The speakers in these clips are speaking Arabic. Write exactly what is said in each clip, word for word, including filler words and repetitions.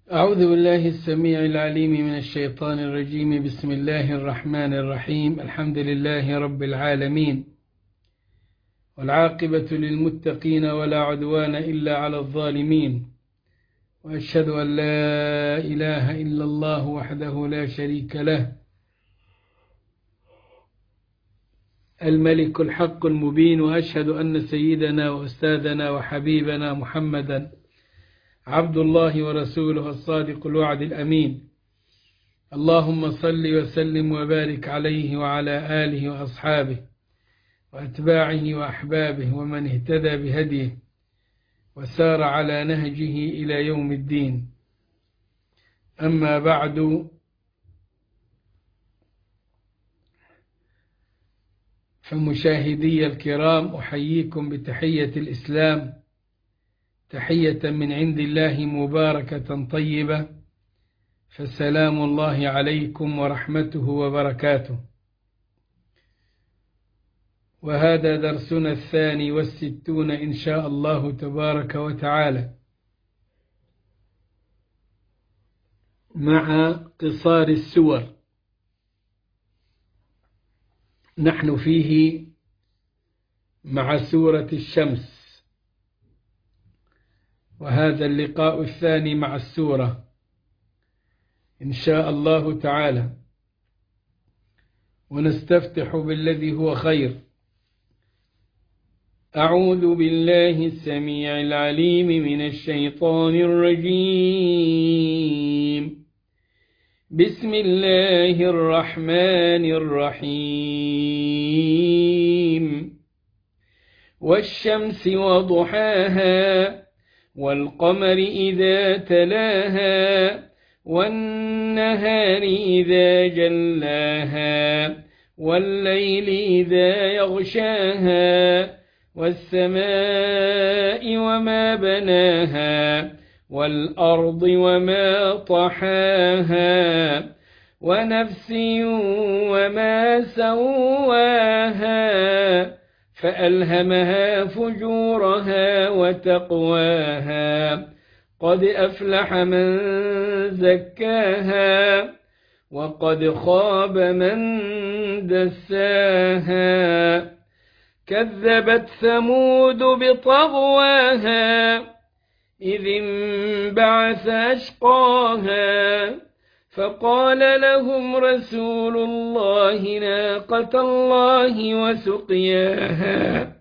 أعوذ بالله السميع العليم من الشيطان الرجيم. بسم الله الرحمن الرحيم. الحمد لله رب العالمين، والعاقبة للمتقين ولا عدوان إلا على الظالمين، وأشهد أن لا إله إلا الله وحده لا شريك له، الملك الحق المبين، وأشهد أن سيدنا وأستاذنا وحبيبنا محمدا عبد الله ورسوله الصادق الوعد الأمين. اللهم صل وسلم وبارك عليه وعلى آله وأصحابه وأتباعه وأحبابه ومن اهتدى بهديه وسار على نهجه إلى يوم الدين. أما بعد، فمشاهدي الكرام، أحييكم بتحية الإسلام، تحية من عند الله مباركة طيبة، فسلام الله عليكم ورحمته وبركاته. وهذا درسنا الثاني والستون إن شاء الله تبارك وتعالى، مع قصار السور. نحن فيه مع سورة الشمس، وهذا اللقاء الثاني مع السورة إن شاء الله تعالى، ونستفتح بالذي هو خير. أعوذ بالله السميع العليم من الشيطان الرجيم. بسم الله الرحمن الرحيم. والشمس وضحاها والقمر إذا تلاها والنهار إذا جلاها والليل إذا يغشاها والسماء وما بناها والأرض وما طحاها ونفس وما سواها فألهمها فجورها وتقواها. قد أفلح من زكاها وقد خاب من دساها. كذبت ثمود بطغواها إذ انبعث أشقاها فقال لهم رسول الله ناقة الله وسقياها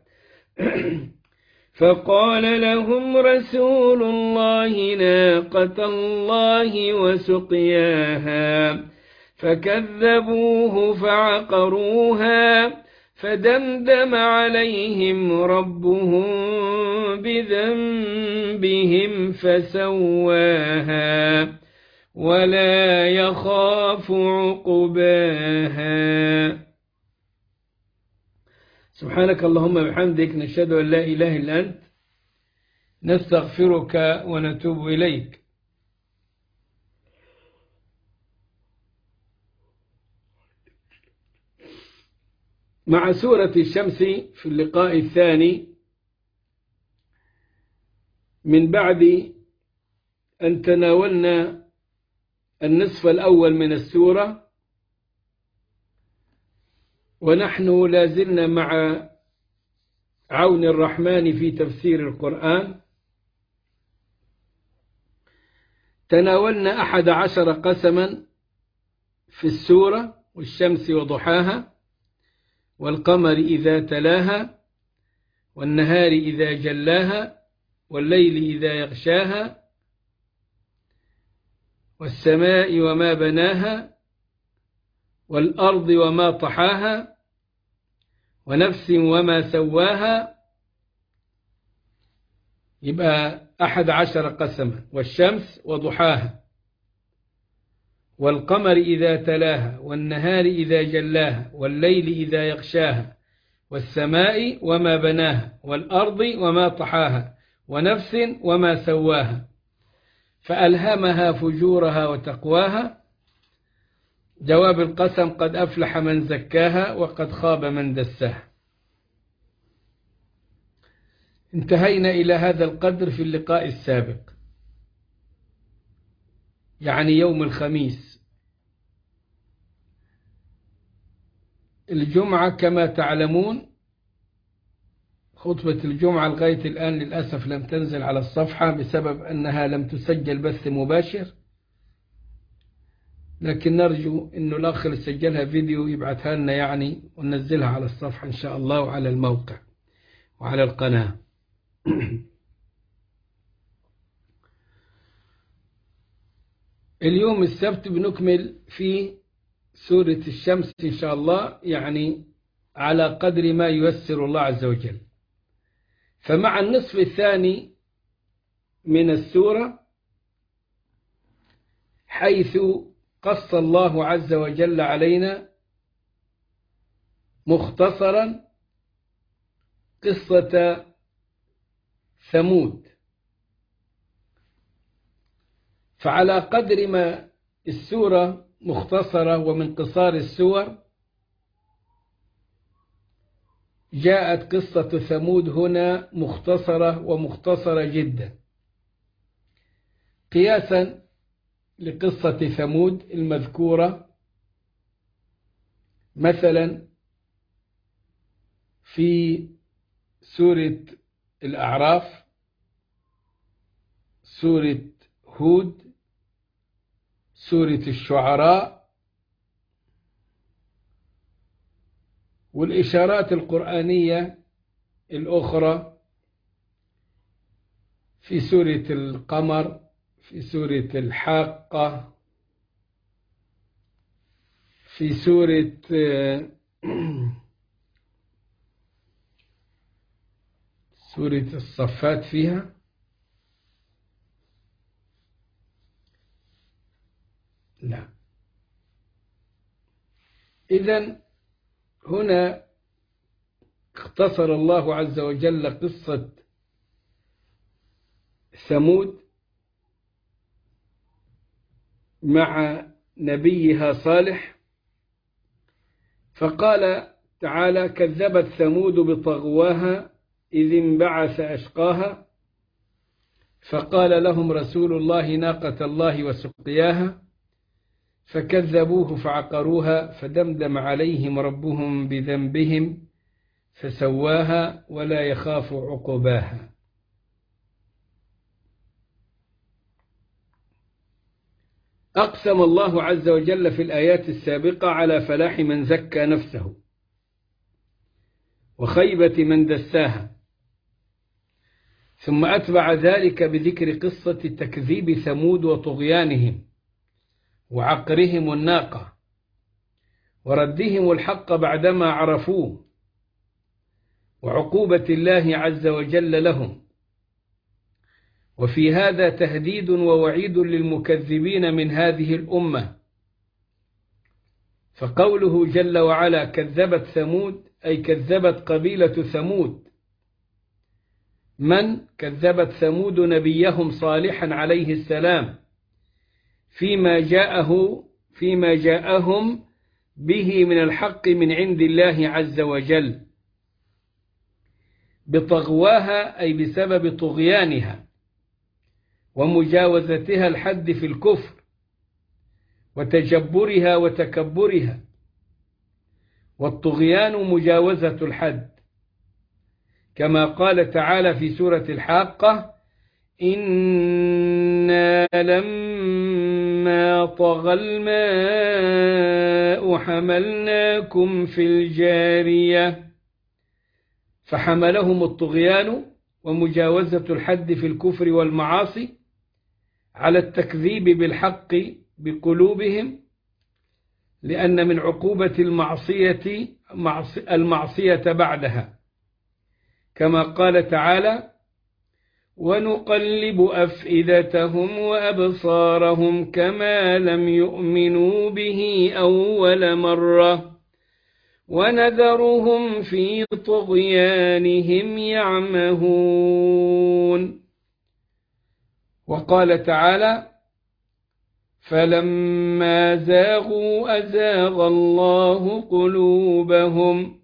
فقال لهم رسول الله ناقة الله وسقياها فكذبوه فعقروها فدمدم عليهم ربهم بذنبهم فسواها ولا يخاف عقباها. سبحانك اللهم وبحمدك، نشهد أن لا إله إلا أنت، نستغفرك ونتوب إليك. مع سورة الشمس في اللقاء الثاني، من بعد أن تناولنا النصف الأول من السورة، ونحن لازلنا مع عون الرحمن في تفسير القرآن. تناولنا أحد عشر قسما في السورة: والشمس وضحاها، والقمر إذا تلاها، والنهار إذا جلاها، والليل إذا يغشاها، والسماء وما بناها، والأرض وما طحاها، ونفس وما سواها. يبقى أحد عشر قسما: والشمس وضحاها، والقمر إذا تلاها، والنهار إذا جلاها، والليل إذا يغشاها، والسماء وما بناها، والأرض وما طحاها، ونفس وما سواها فألهمها فجورها وتقواها. جواب القسم: قد أفلح من زكاها وقد خاب من دساها. انتهينا إلى هذا القدر في اللقاء السابق. يعني يوم الخميس. الجمعة كما تعلمون خطبة الجمعة لغاية الآن للأسف لم تنزل على الصفحة بسبب أنها لم تسجل بث مباشر، لكن نرجو أنه الأخ اللي سجلها فيديو يبعثها لنا يعني وننزلها على الصفحة إن شاء الله وعلى الموقع وعلى القناة. اليوم السبت بنكمل في سورة الشمس إن شاء الله، يعني على قدر ما ييسر الله عز وجل. فمع النصف الثاني من السورة حيث قص الله عز وجل علينا مختصرا قصة ثمود. فعلى قدر ما السورة مختصرة ومن قصار السور جاءت قصة ثمود هنا مختصرة ومختصرة جدا، قياسا لقصة ثمود المذكورة مثلا في سورة الأعراف، سورة هود، سورة الشعراء، والإشارات القرآنية الأخرى في سورة القمر، في سورة الحاقة، في سورة سورة الصفات فيها، لا. إذن هنا اختصر الله عز وجل قصة ثمود مع نبيها صالح، فقال تعالى: كذبت ثمود بطغواها إذ انبعث أشقاها فقال لهم رسول الله ناقة الله وسقياها فكذبوه فعقروها فدمدم عليهم ربهم بذنبهم فسواها ولا يخاف عقباها. أقسم الله عز وجل في الآيات السابقة على فلاح من زكى نفسه وخيبة من دساها، ثم أتبع ذلك بذكر قصة تكذيب ثمود وطغيانهم وعقرهم الناقة وردهم الحق بعدما عرفوه وعقوبة الله عز وجل لهم. وفي هذا تهديد ووعيد للمكذبين من هذه الأمة، فقوله جل وعلا كذبت ثمود أي كذبت قبيلة ثمود. من كذبت ثمود نبيهم صالحا عليه السلام فيما جاءه فيما جاءهم به من الحق من عند الله عز وجل، بطغواها أي بسبب طغيانها ومجاوزتها الحد في الكفر وتجبرها وتكبرها، والطغيان مجاوزة الحد، كما قال تعالى في سورة الحاقة: إنا لما طغى الماء حملناكم في الجارية، فحملهم الطغيان ومجاوزة الحد في الكفر والمعاصي على التكذيب بالحق بقلوبهم، لأن من عقوبة المعصية المعصية بعدها، كما قال تعالى: ونقلب أفئدتهم وأبصارهم كما لم يؤمنوا به أول مرة ونذرهم في طغيانهم يعمهون. وقال تعالى: فلما زاغوا أزاغ الله قلوبهم.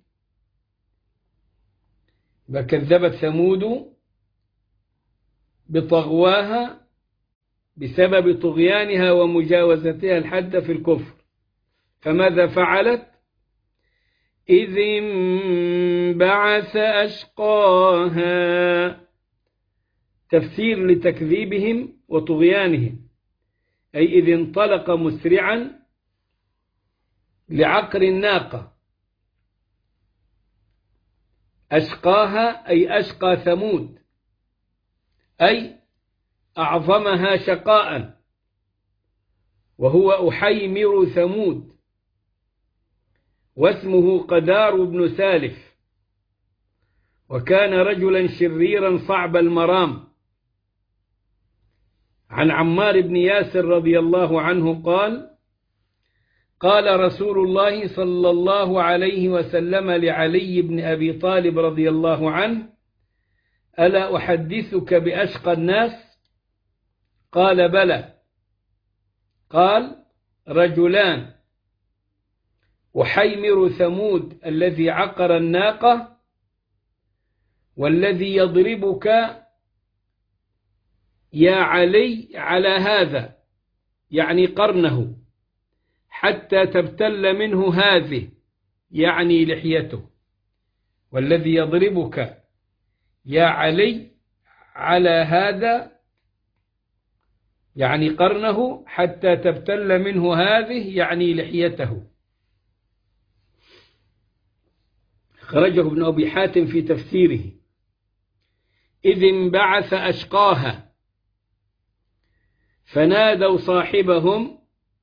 فكذبت ثمود بطغواها بسبب طغيانها ومجاوزتها الحد في الكفر. فماذا فعلت؟ إذ انبعث أشقاها، تفسير لتكذيبهم وطغيانهم، أي إذ انطلق مسرعا لعقر الناقة. أشقاها أي أشقى ثمود، أي أعظمها شقاء، وهو أحيمر ثمود، واسمه قدار بن سالف، وكان رجلا شريرا صعب المرام. عن عمار بن ياسر رضي الله عنه قال: قال رسول الله صلى الله عليه وسلم لعلي بن أبي طالب رضي الله عنه: ألا أحدثك بأشقى الناس؟ قال: بلى. قال: رجلان، أحيمر ثمود الذي عقر الناقة، والذي يضربك يا علي على هذا، يعني قرنه، حتى تبتل منه هذه، يعني لحيته. والذي يضربك يا علي على هذا يعني قرنه، حتى تبتل منه هذه يعني لحيته. خرجه ابن أبي حاتم في تفسيره: إذ انبعث أشقاها، فنادوا صاحبهم،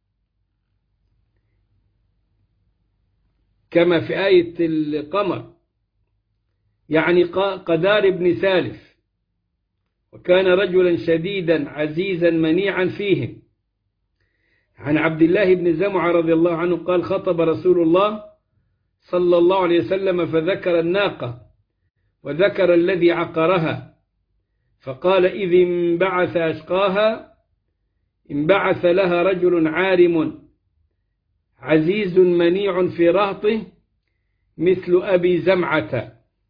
كما في آية القمر، يعني قدار بن سالف، وكان رجلا شديدا عزيزا منيعا فيهم. عن عبد الله بن زمعة رضي الله عنه قال: خطب رسول الله صلى الله عليه وسلم فذكر الناقة وذكر الذي عقرها، فقال: إذ انبعث أشقاها، انبعث لها رجل عارم عزيز منيع في رهطه مثل أبي زمعة.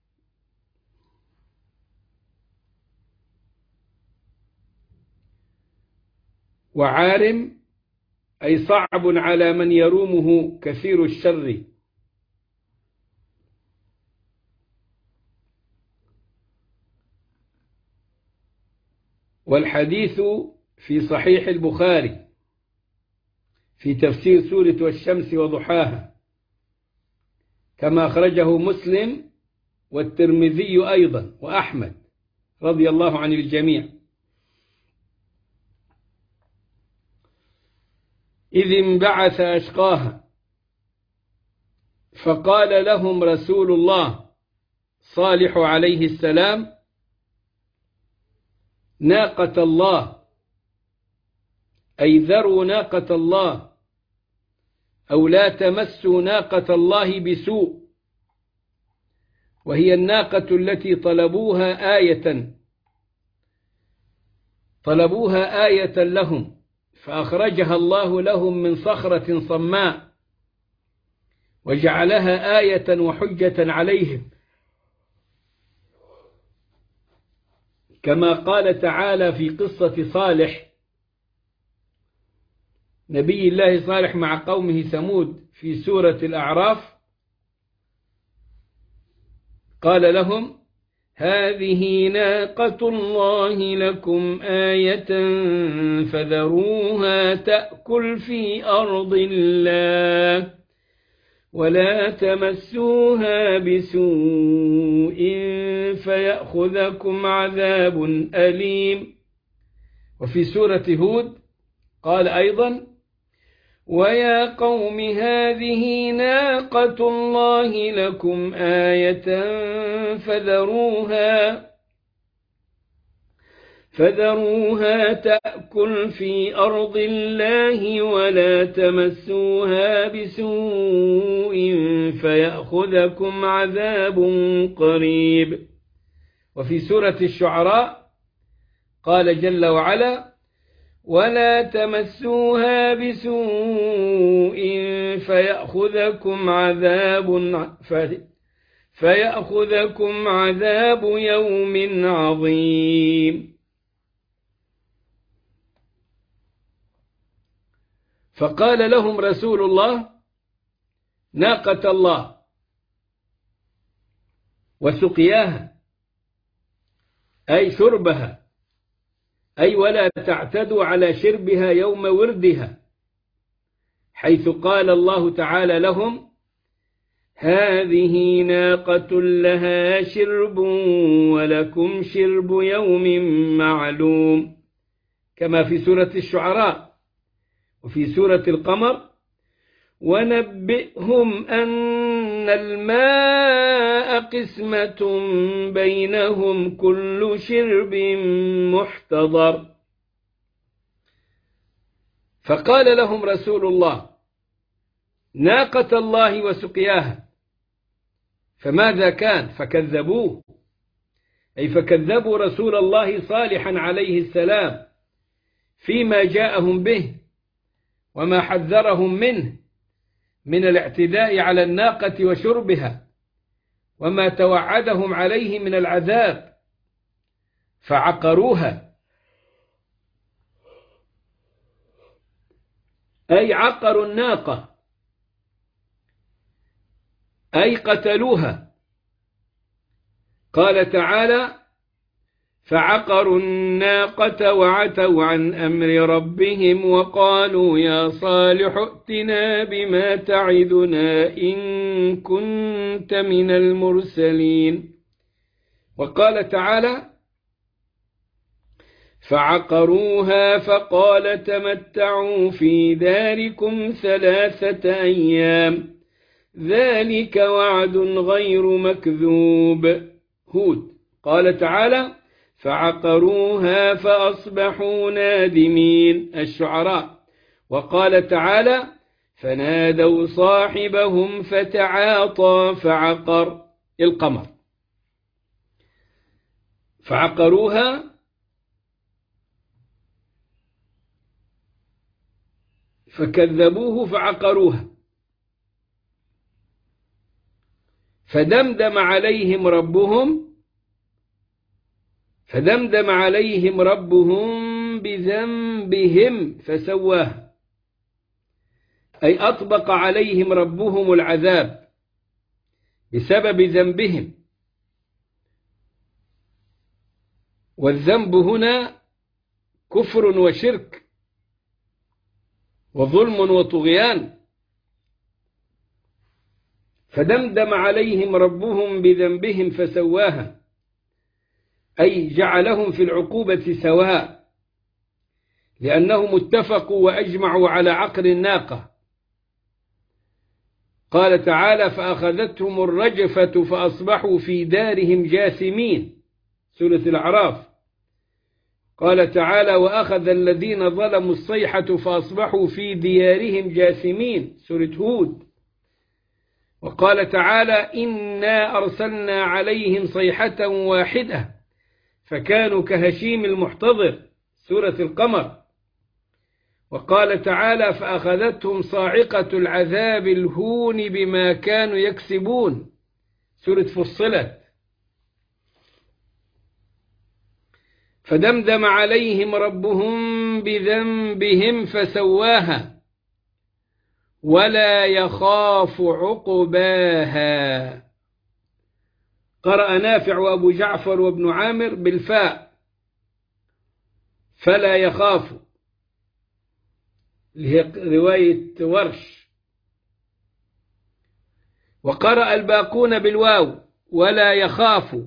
وعارم أي صعب على من يرومه كثير الشر. والحديث في صحيح البخاري في تفسير سورة والشمس وضحاها، كما أخرجه مسلم والترمذي أيضا وأحمد رضي الله عن الجميع. إذ انبعث أشقاها، فقال لهم رسول الله صالح عليه السلام: ناقة الله، أي ذروا ناقة الله، أو لا تمسوا ناقة الله بسوء. وهي الناقة التي طلبوها آية طلبوها آية لهم، فأخرجها الله لهم من صخرة صماء، وجعلها آية وحجة عليهم، كما قال تعالى في قصة صالح، نبي الله صالح مع قومه ثمود في سورة الأعراف، قال لهم: هذه ناقة الله لكم آية فذروها تأكل في أرض الله ولا تمسوها بسوء فيأخذكم عذاب أليم. وفي سورة هود قال أيضا: ويا قوم هذه ناقة الله لكم آية فذروها فذروها تأكل في أرض الله ولا تمسوها بسوء فيأخذكم عذاب قريب. وفي سورة الشعراء قال جل وعلا: ولا تمسوها بسوء فيأخذكم عذاب فيأخذكم عذاب يوم عظيم. فقال لهم رسول الله: ناقة الله وسقياها، أي شربها، أي ولا تعتدوا على شربها يوم وردها، حيث قال الله تعالى لهم: هذه ناقة لها شرب ولكم شرب يوم معلوم، كما في سورة الشعراء. وفي سورة القمر: ونبئهم أن الماء قسمة بينهم كل شرب محتضر. فقال لهم رسول الله: ناقة الله وسقياها. فماذا كان؟ فكذبوه، أي فكذبوا رسول الله صالحا عليه السلام فيما جاءهم به وما حذرهم منه من الاعتداء على الناقة وشربها، وما توعدهم عليه من العذاب، فعقروها، أي عقروا الناقة، أي قتلوها. قال تعالى: فعقروا الناقة وعتوا عن أمر ربهم وقالوا يا صالح ائتنا بما تعدنا إن كنت من المرسلين. وقال تعالى: فعقروها فقال تمتعوا في داركم ثلاثة أيام ذلك وعد غير مكذوب. هود. قال تعالى: فعقروها فأصبحوا نادمين. الشعراء. وقال تعالى: فنادوا صاحبهم فتعاطى فعقر. القمر. فعقروها فكذبوه فعقروها، فدمدم عليهم ربهم فدمدم عليهم ربهم بذنبهم فسواها، أي أطبق عليهم ربهم العذاب بسبب ذنبهم. والذنب هنا كفر وشرك وظلم وطغيان. فدمدم عليهم ربهم بذنبهم فسواها، أي جعلهم في العقوبة سواء، لأنهم اتفقوا وأجمعوا على عقر الناقة. قال تعالى: فأخذتهم الرجفة فأصبحوا في دارهم جاثمين. سورة الأعراف. قال تعالى: وأخذ الذين ظلموا الصيحة فأصبحوا في ديارهم جاثمين. سورة هود. وقال تعالى: إنا أرسلنا عليهم صيحة واحدة فكانوا كهشيم المحتضر. سورة القمر. وقال تعالى: فأخذتهم صاعقة العذاب الهون بما كانوا يكسبون. سورة فصلت. فدمدم عليهم ربهم بذنبهم فسواها ولا يخاف عقباها. قرأ نافع وأبو جعفر وابن عامر بالفاء فلا يخاف، اللي هي رواية ورش. وقرأ الباقون بالواو ولا يخاف،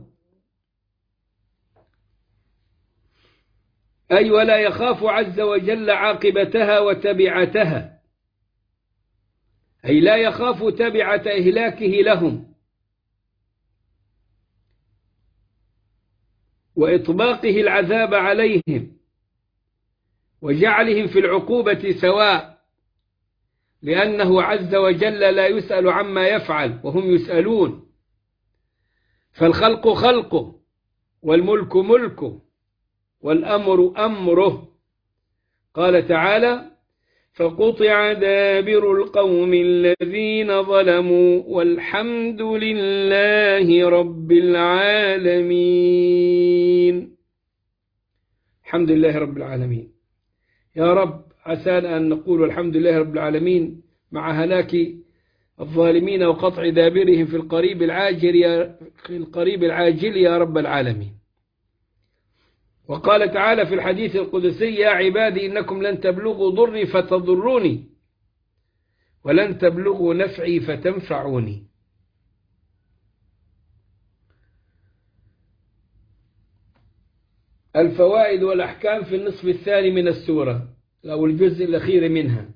أي ولا يخاف عز وجل عاقبتها وتبعتها، أي لا يخاف تبعة إهلاكه لهم وإطباقه العذاب عليهم وجعلهم في العقوبة سواء، لأنه عز وجل لا يسأل عما يفعل وهم يسألون. فالخلق خلقه والملك ملكه والأمر أمره. قال تعالى: فقطع دابر القوم الذين ظلموا والحمد لله رب العالمين. الحمد لله رب العالمين. يا رب عسانا أن نقول الحمد لله رب العالمين مع هلاك الظالمين وقطع دابرهم في القريب العاجل يا, في القريب العاجل يا رب العالمين. وقال تعالى في الحديث القدسي: يا عبادي إنكم لن تبلغوا ضري فتضروني ولن تبلغوا نفعي فتنفعوني. الفوائد والأحكام في النصف الثاني من السورة أو الجزء الأخير منها.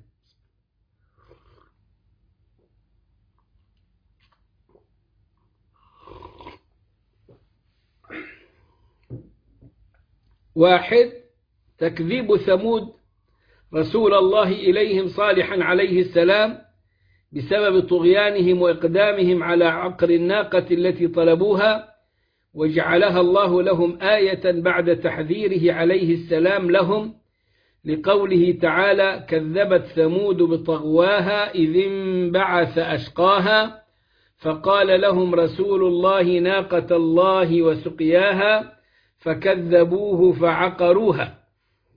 واحد: تكذيب ثمود رسول الله إليهم صالحا عليه السلام بسبب طغيانهم وإقدامهم على عقر الناقة التي طلبوها، وجعلها الله لهم آية بعد تحذيره عليه السلام لهم، لقوله تعالى: كذبت ثمود بطغواها إذ انبعث أشقاها فقال لهم رسول الله ناقة الله وسقياها فكذبوه فعقروها.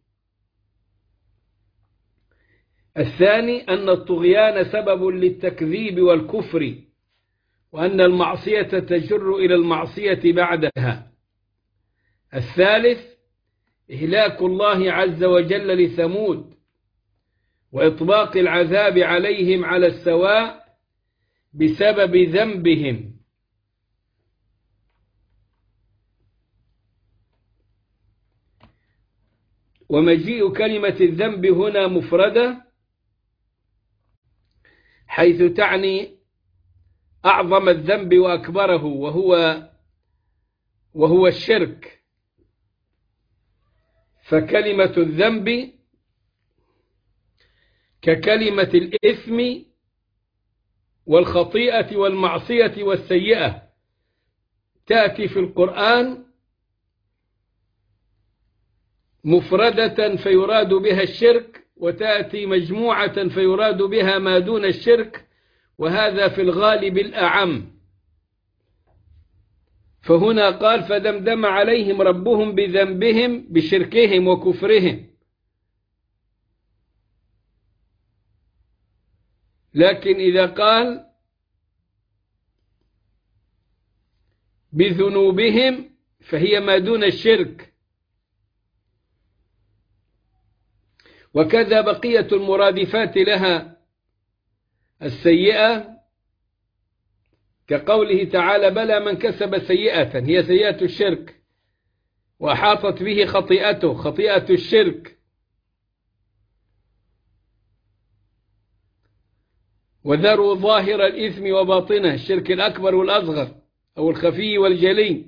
الثاني: أن الطغيان سبب للتكذيب والكفر، وأن المعصية تجر إلى المعصية بعدها. الثالث: إهلاك الله عز وجل لثمود وإطباق العذاب عليهم على السواء بسبب ذنبهم. ومجيء كلمة الذنب هنا مفردة، حيث تعني أعظم الذنب وأكبره، وهو وهو الشرك. فكلمة الذنب ككلمة الإثم والخطيئة والمعصية والسيئة، تأتي في القرآن مفردة فيراد بها الشرك، وتأتي مجموعة فيراد بها ما دون الشرك، وهذا في الغالب الأعم. فهنا قال: فدمدم عليهم ربهم بذنبهم بشركهم وكفرهم. لكن إذا قال بذنوبهم فهي ما دون الشرك. وكذا بقية المرادفات لها السيئة، كقوله تعالى: بلى من كسب سيئة، هي سيئة الشرك، وأحاطت به خطيئته خطيئة الشرك. وذروا ظاهر الإثم وباطنه، الشرك الأكبر والأصغر أو الخفي والجلي.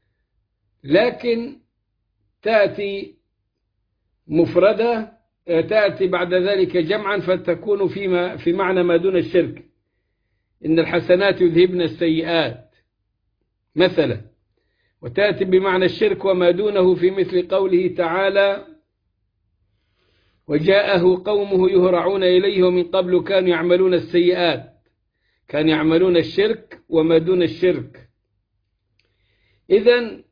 لكن تأتي مفردة، تأتي بعد ذلك جمعا فتكون فيما في معنى ما دون الشرك. إن الحسنات يذهبن السيئات مثلا. وتأتي بمعنى الشرك وما دونه في مثل قوله تعالى: وجاءه قومه يهرعون إليه ومن قبل كانوا يعملون السيئات. كانوا يعملون الشرك وما دون الشرك. إذن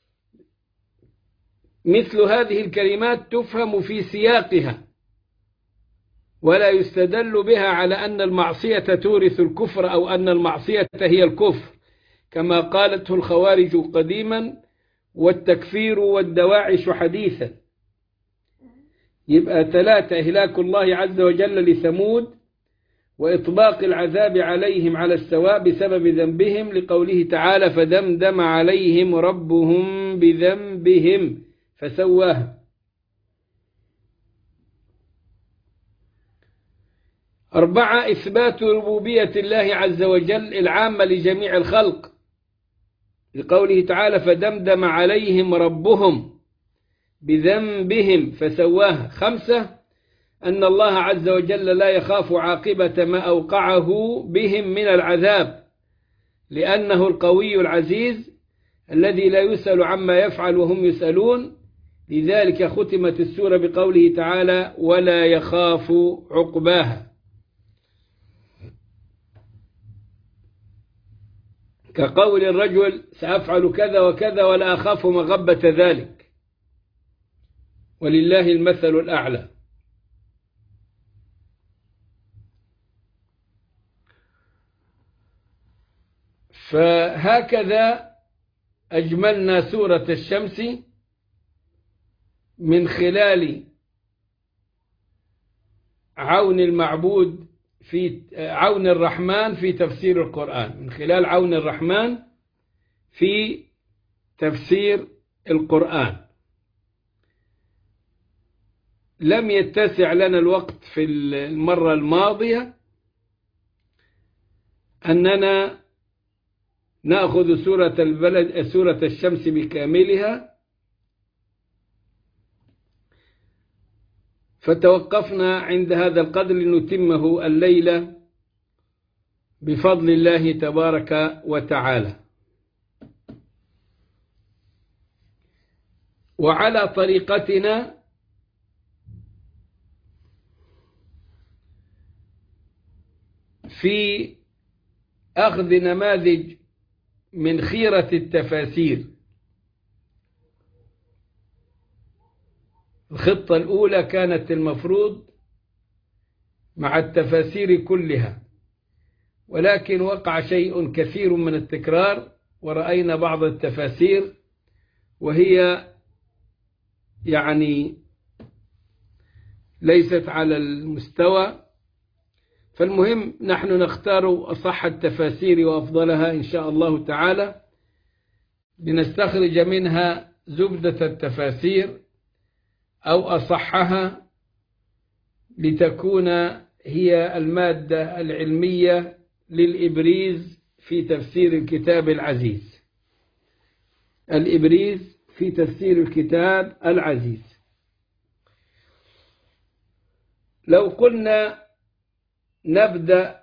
مثل هذه الكلمات تفهم في سياقها، ولا يستدل بها على أن المعصية تورث الكفر أو أن المعصية هي الكفر كما قالته الخوارج قديما والتكفير والدواعش حديثا. يبقى ثلاثة: إهلاك الله عز وجل لثمود، وإطباق العذاب عليهم على السواء بسبب ذنبهم، لقوله تعالى: فدمدم عليهم ربهم بذنبهم فسواها. أربعة: إثبات ربوبية الله عز وجل العامة لجميع الخلق، لقوله تعالى: فدمدم عليهم ربهم بذنبهم فسواها. خمسة: أن الله عز وجل لا يخاف عاقبة ما أوقعه بهم من العذاب، لأنه القوي العزيز الذي لا يسأل عما يفعل وهم يسألون. لذلك ختمت السورة بقوله تعالى: ولا يخاف عقباها، كقول الرجل: سأفعل كذا وكذا ولا أخاف مغبة ذلك، ولله المثل الأعلى. فهكذا أجملنا سورة الشمس من خلال عون المعبود في عون الرحمن في تفسير القرآن، من خلال عون الرحمن في تفسير القرآن. لم يتسع لنا الوقت في المرة الماضية أننا نأخذ سورة البلد سورة الشمس بكاملها، فتوقفنا عند هذا القدر لنتمه الليلة بفضل الله تبارك وتعالى. وعلى طريقتنا في أخذ نماذج من خيرة التفاسير. الخطة الأولى كانت المفروض مع التفاسير كلها، ولكن وقع شيء كثير من التكرار، ورأينا بعض التفاسير وهي يعني ليست على المستوى. فالمهم نحن نختار أصح التفاسير وأفضلها إن شاء الله تعالى، لنستخرج منها زبدة التفاسير أو أصحها، لتكون هي المادة العلمية للإبريز في تفسير الكتاب العزيز. الإبريز في تفسير الكتاب العزيز. لو قلنا نبدأ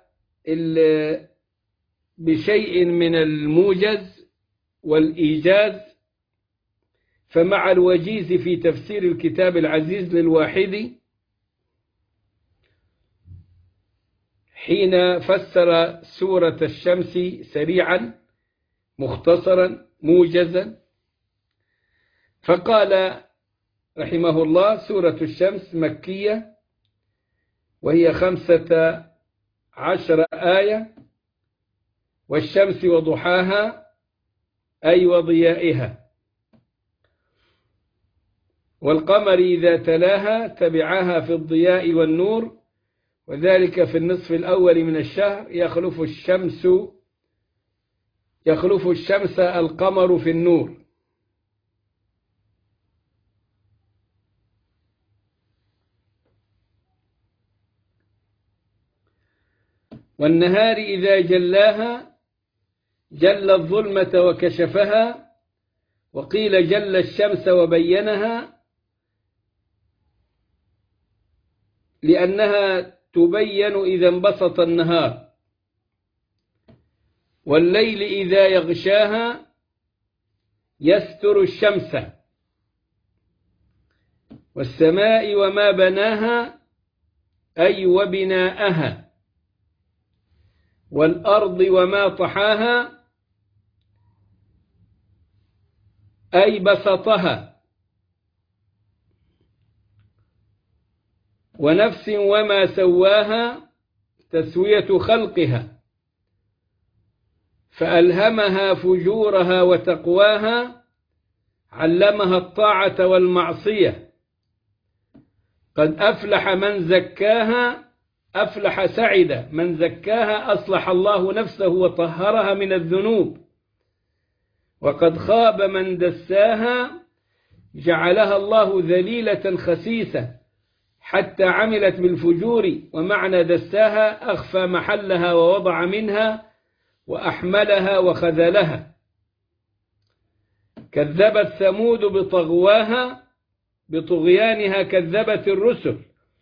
بشيء من الموجز والإيجاز، فمع الوجيز في تفسير الكتاب العزيز للواحدي حين فسر سورة الشمس سريعا مختصرا موجزا، فقال رحمه الله: سورة الشمس مكية، وهي خمسة عشر آية، والشمس وضحاها أي وضيائها، والقمر إذا تلاها تبعها في الضياء والنور، وذلك في النصف الأول من الشهر يخلف الشمس يخلف الشمس القمر في النور. والنهار إذا جلاها جل الظلمة وكشفها، وقيل جل الشمس وبينها، لأنها تبين إذا انبسط النهار. والليل إذا يغشاها يستر الشمس، والسماء وما بناها أي وبناءها، والأرض وما طحاها أي بسطها، ونفس وما سواها تسوية خلقها، فألهمها فجورها وتقواها، علمها الطاعة والمعصية. قد أفلح من زكاها، أفلح سعد من زكاها، أصلح الله نفسه وطهرها من الذنوب. وقد خاب من دساها، جعلها الله ذليلة خسيسة حتى عملت بالفجور. ومعنى دساها أخفى محلها ووضع منها وأحملها وخذلها. كذبت ثمود بطغواها، بطغيانها كذبت الرسل.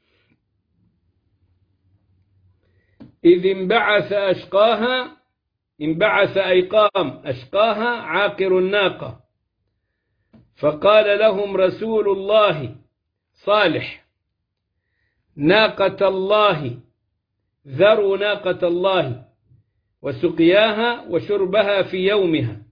إذ انبعث أشقاها، انبعث أي قام، أشقاها عاقر الناقة، فقال لهم رسول الله صالح: ناقة الله، ذروا ناقة الله وسقياها وشربها في يومها.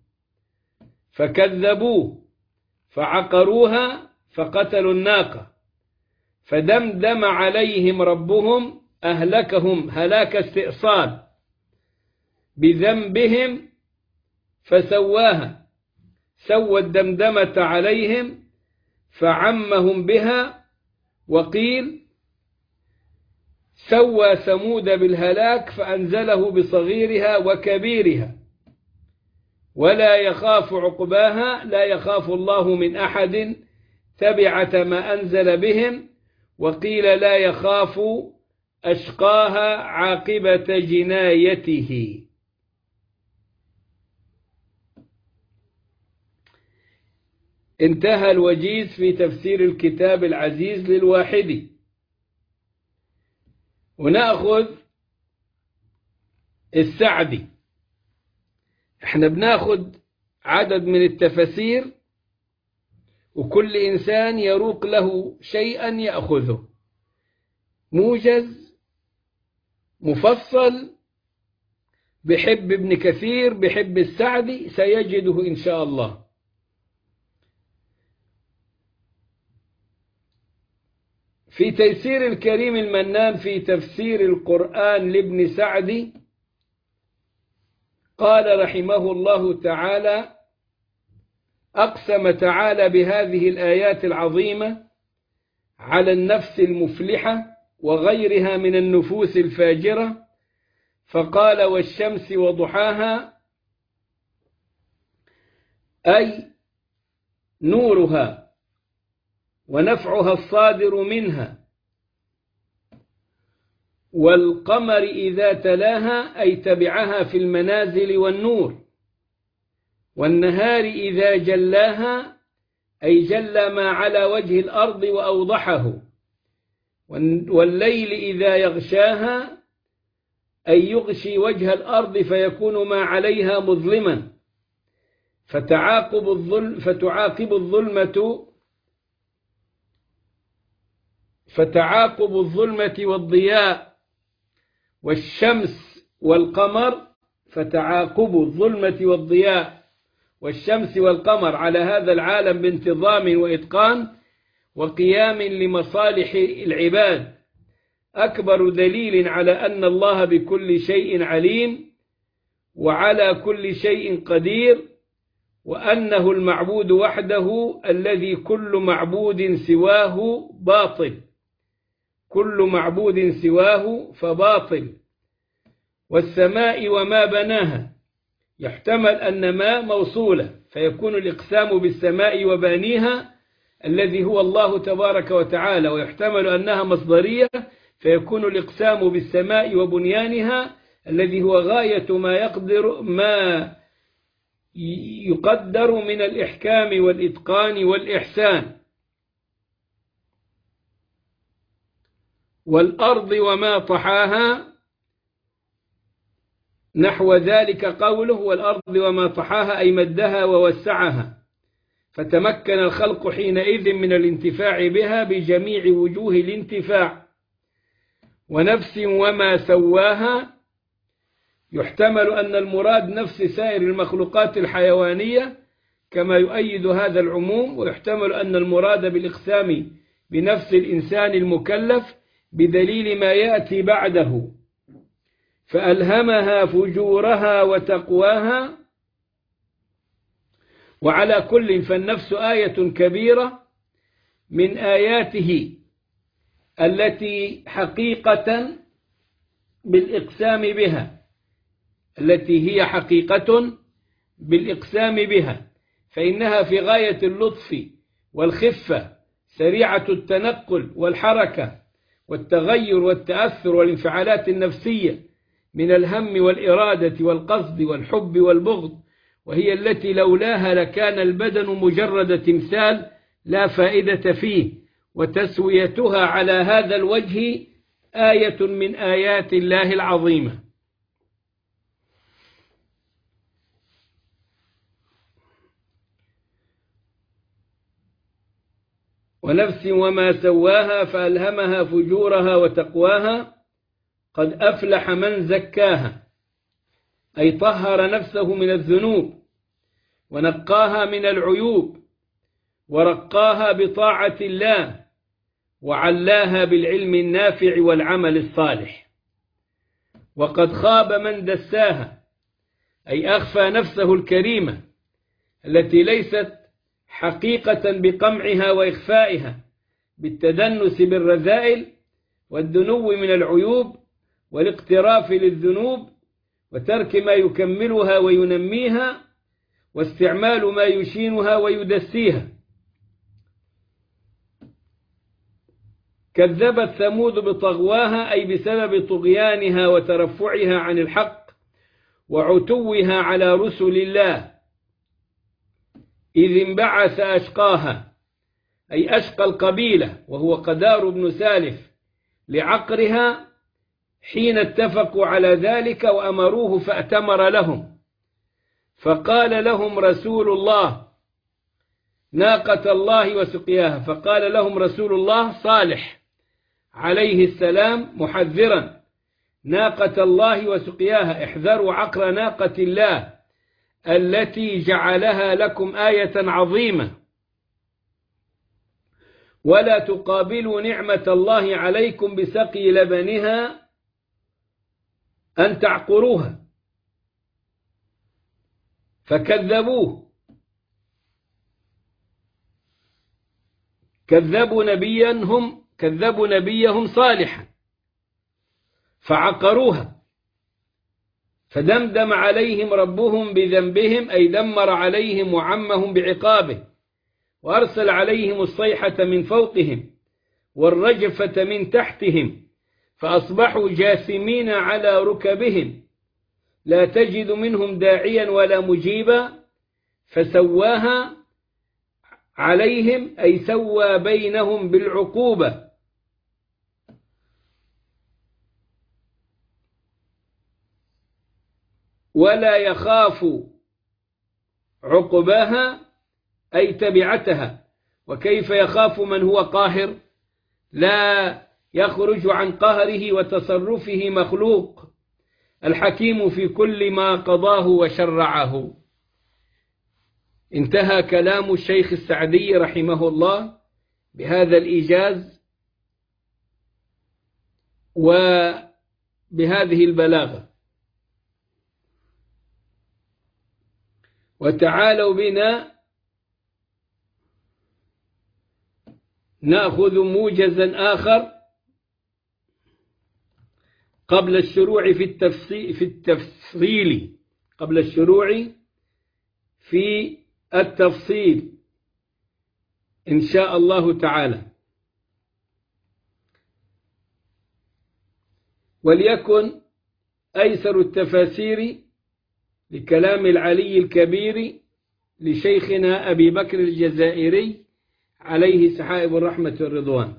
فكذبوه فعقروها فقتلوا الناقة، فدمدم عليهم ربهم أهلكهم هلاك استئصال بذنبهم فسواها، سوى الدمدمة عليهم فعمهم بها. وقيل سوى ثمود بالهلاك فأنزله بصغيرها وكبيرها ولا يخاف عقباها، لا يخاف الله من أحد تبعة ما أنزل بهم. وقيل لا يخاف أشقاها عاقبة جنايته. انتهى الوجيز في تفسير الكتاب العزيز للواحدي. ونأخذ السعدي. احنا بناخد عدد من التفاسير، وكل إنسان يروق له شيئا يأخذه، موجز مفصل. بحب ابن كثير، بحب السعدي، سيجده إن شاء الله. في تيسير الكريم المنان في تفسير القرآن لابن سعدي قال رحمه الله تعالى: أقسم تعالى بهذه الآيات العظيمة على النفس المفلحة وغيرها من النفوس الفاجرة، فقال: والشمس وضحاها، أي نورها ونفعها الصادر منها، والقمر إذا تلاها، أي تبعها في المنازل والنور، والنهار إذا جلاها، أي جل ما على وجه الأرض وأوضحه، والليل إذا يغشاها، أي يغشي وجه الأرض فيكون ما عليها مظلما، فتعاقب الظلم فتعاقب الظلمة فتعاقب الظلمة والضياء، والشمس والقمر فتعاقب الظلمة والضياء والشمس والقمر على هذا العالم بانتظام وإتقان وقيام لمصالح العباد، أكبر دليل على أن الله بكل شيء عليم وعلى كل شيء قدير، وأنه المعبود وحده الذي كل معبود سواه باطل، كل معبود سواه فباطل. والسماء وما بناها، يحتمل أن ما موصولة فيكون الإقسام بالسماء وبانيها الذي هو الله تبارك وتعالى، ويحتمل أنها مصدرية فيكون الإقسام بالسماء وبنيانها الذي هو غاية ما يقدر ما يقدر من الإحكام والإتقان والإحسان. والأرض وما طحاها، نحو ذلك قوله: والأرض وما طحاها، أي مدها ووسعها، فتمكن الخلق حينئذ من الانتفاع بها بجميع وجوه الانتفاع. ونفس وما سواها، يحتمل أن المراد نفس سائر المخلوقات الحيوانية كما يؤيد هذا العموم، ويحتمل أن المراد بالإقسام بنفس الإنسان المكلف بدليل ما يأتي بعده: فألهمها فجورها وتقواها. وعلى كل فالنفس آية كبيرة من آياته التي حقيقة بالإقسام بها التي هي حقيقة بالإقسام بها، فإنها في غاية اللطف والخفة، سريعة التنقل والحركة والتغير والتأثر والانفعالات النفسية من الهم والإرادة والقصد والحب والبغض، وهي التي لولاها لكان البدن مجرد تمثال لا فائدة فيه. وتسويتها على هذا الوجه آية من آيات الله العظيمة. ونفس وما سواها فألهمها فجورها وتقواها، قد أفلح من زكاها، أي طهر نفسه من الذنوب ونقاها من العيوب ورقاها بطاعة الله وعلاها بالعلم النافع والعمل الصالح. وقد خاب من دساها، أي أخفى نفسه الكريمة التي ليست حقيقة بقمعها وإخفائها بالتدنس بالرذائل والدنو من العيوب والاقتراف للذنوب وترك ما يكملها وينميها واستعمال ما يشينها ويدسيها. كذبت ثمود بطغواها أي بسبب طغيانها وترفعها عن الحق وعتوها على رسل الله، إذ انبعث أشقاها أي أشقى القبيلة وهو قدار بن سالف لعقرها حين اتفقوا على ذلك وأمروه فأتمر لهم، فقال لهم رسول الله ناقة الله وسقياها، فقال لهم رسول الله صالح عليه السلام محذرا ناقة الله وسقياها، احذروا عقر ناقة الله التي جعلها لكم آية عظيمة، ولا تقابلوا نعمة الله عليكم بسقي لبنها أن تعقروها. فكذبوه، كذبوا نبيهم كذبوا نبيهم صالحا فعقروها، فدمدم عليهم ربهم بذنبهم أي دمر عليهم وعمهم بعقابه، وأرسل عليهم الصيحة من فوقهم والرجفة من تحتهم فأصبحوا جاثمين على ركبهم لا تجد منهم داعيا ولا مجيبا، فسواها عليهم أي سوى بينهم بالعقوبة. ولا يخاف عقباها أي تبعتها، وكيف يخاف من هو قاهر لا يخرج عن قهره وتصرفه مخلوق الحكيم في كل ما قضاه وشرعه. انتهى كلام الشيخ السعدي رحمه الله بهذا الإيجاز وبهذه البلاغة. وتعالوا بنا نأخذ موجزا آخر قبل الشروع في التفصيل في التفصيل قبل الشروع في التفصيل إن شاء الله تعالى. وليكن أيسر التفاسير لكلام العلي الكبير لشيخنا أبي بكر الجزائري عليه سحائب الرحمة والرضوان.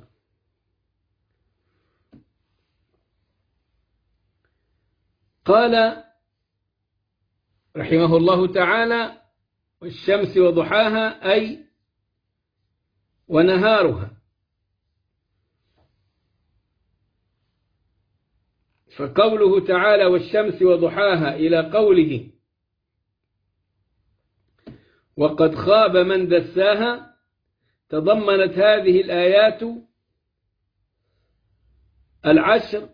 قال رحمه الله تعالى: والشمس وضحاها أي ونهارها. فقوله تعالى والشمس وضحاها إلى قوله وقد خاب من دساها تضمنت هذه الآيات العشر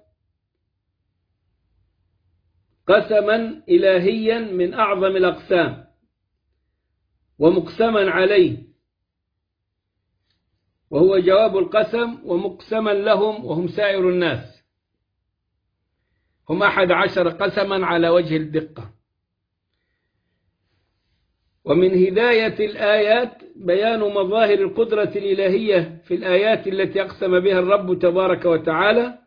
قسما إلهيا من أعظم الأقسام ومقسما عليه، وهو جواب القسم ومقسما لهم وهم سائر الناس، هم أحد عشر قسما على وجه الدقة. ومن هداية الآيات بيان مظاهر القدرة الإلهية في الآيات التي أقسم بها الرب تبارك وتعالى،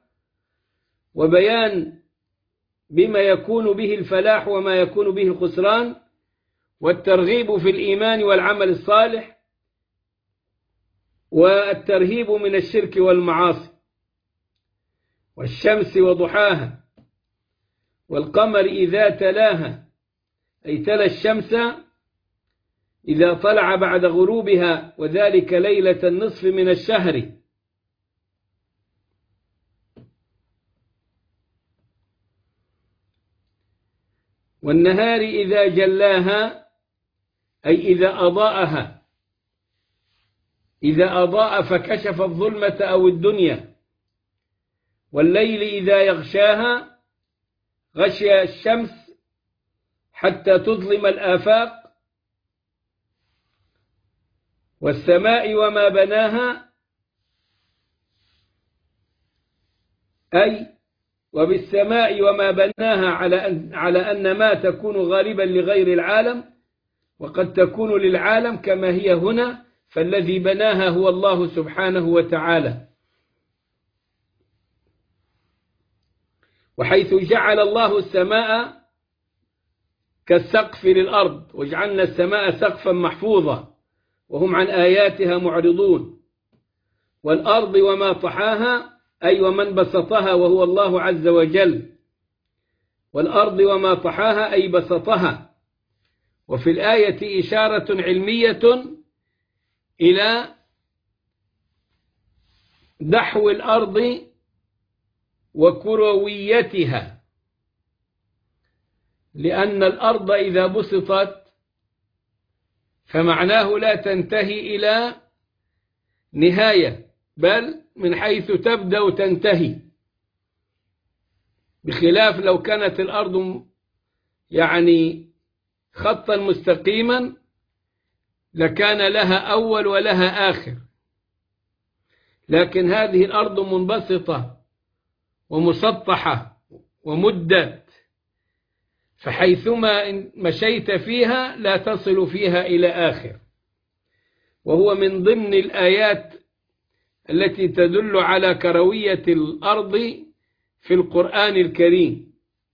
وبيان بما يكون به الفلاح وما يكون به الخسران، والترغيب في الإيمان والعمل الصالح، والترهيب من الشرك والمعاصي. والشمس وضحاها والقمر إذا تلاها أي تلا الشمس إذا طلع بعد غروبها، وذلك ليلة النصف من الشهر. والنهار إذا جلاها أي إذا أضاءها، إذا أضاء فكشف الظلمة أو الدنيا. والليل إذا يغشاها غشي الشمس حتى تظلم الآفاق، والسماء وما بناها، أي وبالسماء وما بناها على أن, على أن ما تكون غالبا لغير العالم، وقد تكون للعالم كما هي هنا، فالذي بناها هو الله سبحانه وتعالى. وحيث جعل الله السماء كالسقف للأرض، وجعلنا السماء سقفا محفوظا وهم عن آياتها معرضون، والأرض وما طحاها أي ومن بسطها وهو الله عز وجل، والأرض وما طحاها أي بسطها. وفي الآية إشارة علمية إلى دحو الأرض وكرويتها، لأن الأرض إذا بسطت فمعناه لا تنتهي إلى نهاية، بل من حيث تبدأ تنتهي، بخلاف لو كانت الأرض يعني خطا مستقيما لكان لها أول ولها آخر، لكن هذه الأرض منبسطة ومسطحة ومدت، فحيثما مشيت فيها لا تصل فيها إلى آخر. وهو من ضمن الآيات التي تدل على كروية الأرض في القرآن الكريم.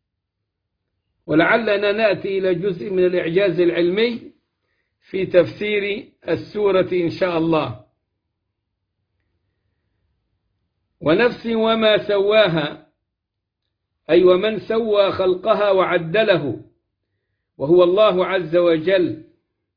ولعلنا نأتي إلى جزء من الإعجاز العلمي في تفسير السورة إن شاء الله. ونفس وما سواها أي ومن سوى خلقها وعدله وهو الله عز وجل،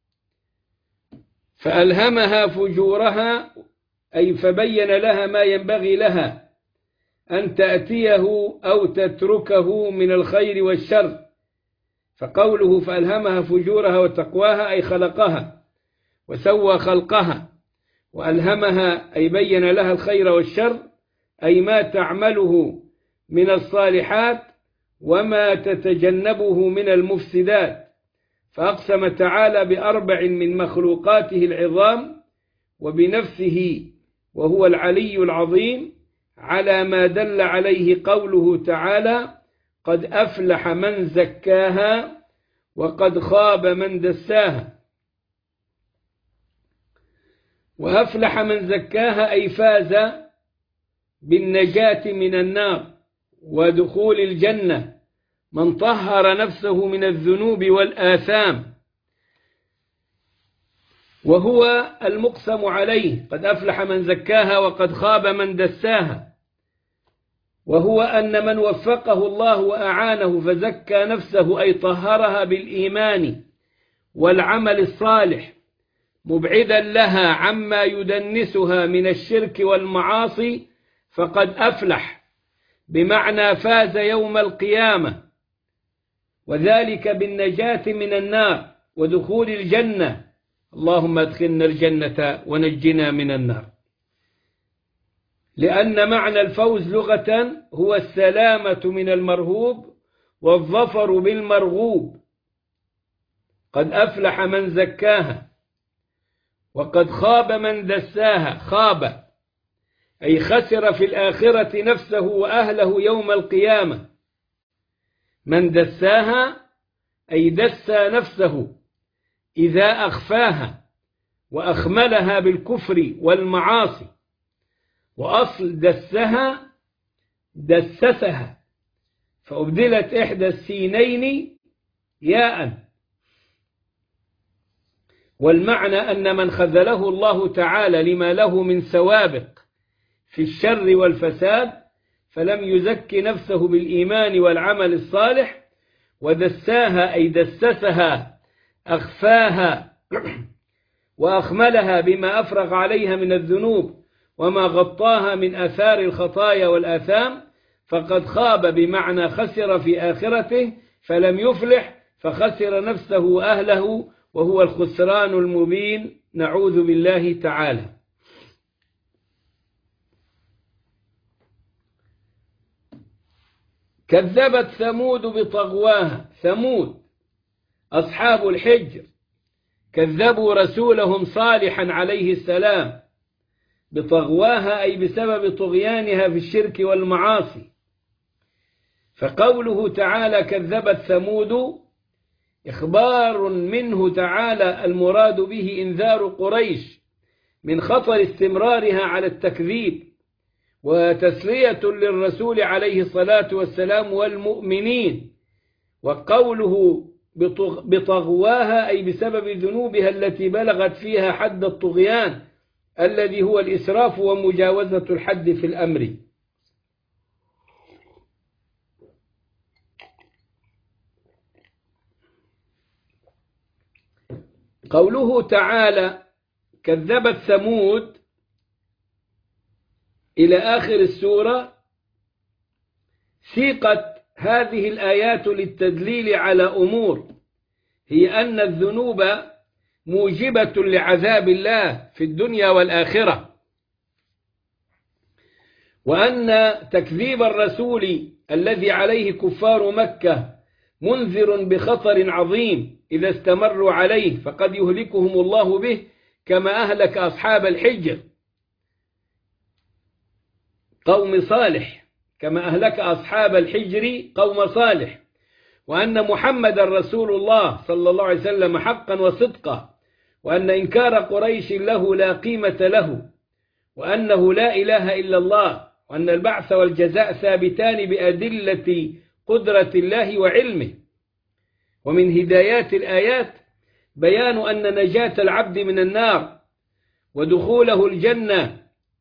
فألهمها فجورها أي فبين لها ما ينبغي لها أن تأتيه أو تتركه من الخير والشر. فقوله فألهمها فجورها وتقواها أي خلقها وسوى خلقها، وألهمها أي بين لها الخير والشر، أي ما تعمله من الصالحات وما تتجنبه من المفسدات. فأقسم تعالى بأربع من مخلوقاته العظام وبنفسه وهو العلي العظيم، على ما دل عليه قوله تعالى قد أفلح من زكاها وقد خاب من دساها. وأفلح من زكاها أي فاز بالنجاة من النار ودخول الجنة من طهر نفسه من الذنوب والآثام، وهو المقسم عليه قد أفلح من زكاها وقد خاب من دساها، وهو أن من وفقه الله وأعانه فزكى نفسه أي طهرها بالإيمان والعمل الصالح مبعدا لها عما يدنسها من الشرك والمعاصي، فقد أفلح بمعنى فاز يوم القيامة، وذلك بالنجاة من النار ودخول الجنة. اللهم ادخلنا الجنة ونجنا من النار. لأن معنى الفوز لغة هو السلامة من المرهوب والظفر بالمرغوب. قد أفلح من زكاها وقد خاب من دساها. خاب أي خسر في الآخرة نفسه وأهله يوم القيامة. من دساها أي دسى نفسه إذا أخفاها وأخملها بالكفر والمعاصي. وأصل دسها دسسها، فأبدلت إحدى السينين ياء. والمعنى أن من خذله الله تعالى لما له من سوابق في الشر والفساد فلم يزك نفسه بالإيمان والعمل الصالح، ودساها أي دسسها أخفاها وأخملها بما أفرغ عليها من الذنوب وما غطاها من آثار الخطايا والآثام، فقد خاب بمعنى خسر في آخرته فلم يفلح، فخسر نفسه وأهله وهو الخسران المبين، نعوذ بالله تعالى. كذبت ثمود بطغواها. ثمود أصحاب الحجر كذبوا رسولهم صالحا عليه السلام بطغواها، أي بسبب طغيانها في الشرك والمعاصي. فقوله تعالى كذبت ثمود إخبار منه تعالى المراد به إنذار قريش من خطر استمرارها على التكذيب، وتسلية للرسول عليه الصلاة والسلام والمؤمنين. وقوله بطغواها أي بسبب ذنوبها التي بلغت فيها حد الطغيان الذي هو الإسراف ومجاوزة الحد في الأمر. قوله تعالى كذبت ثمود إلى آخر السورة، سيقت هذه الآيات للتدليل على أمور، هي أن الذنوب موجبة لعذاب الله في الدنيا والآخرة، وأن تكذيب الرسول الذي عليه كفار مكة منذر بخطر عظيم إذا استمروا عليه، فقد يهلكهم الله به كما أهلك أصحاب الحجر قوم صالح، كما أهلك أصحاب الحجر قوم صالح. وأن محمد رسول الله صلى الله عليه وسلم حقا وصدقا، وأن إنكار قريش له لا قيمة له، وأنه لا إله إلا الله، وأن البعث والجزاء ثابتان بأدلة قدرة الله وعلمه. ومن هدايات الآيات بيان أن نجاة العبد من النار ودخوله الجنة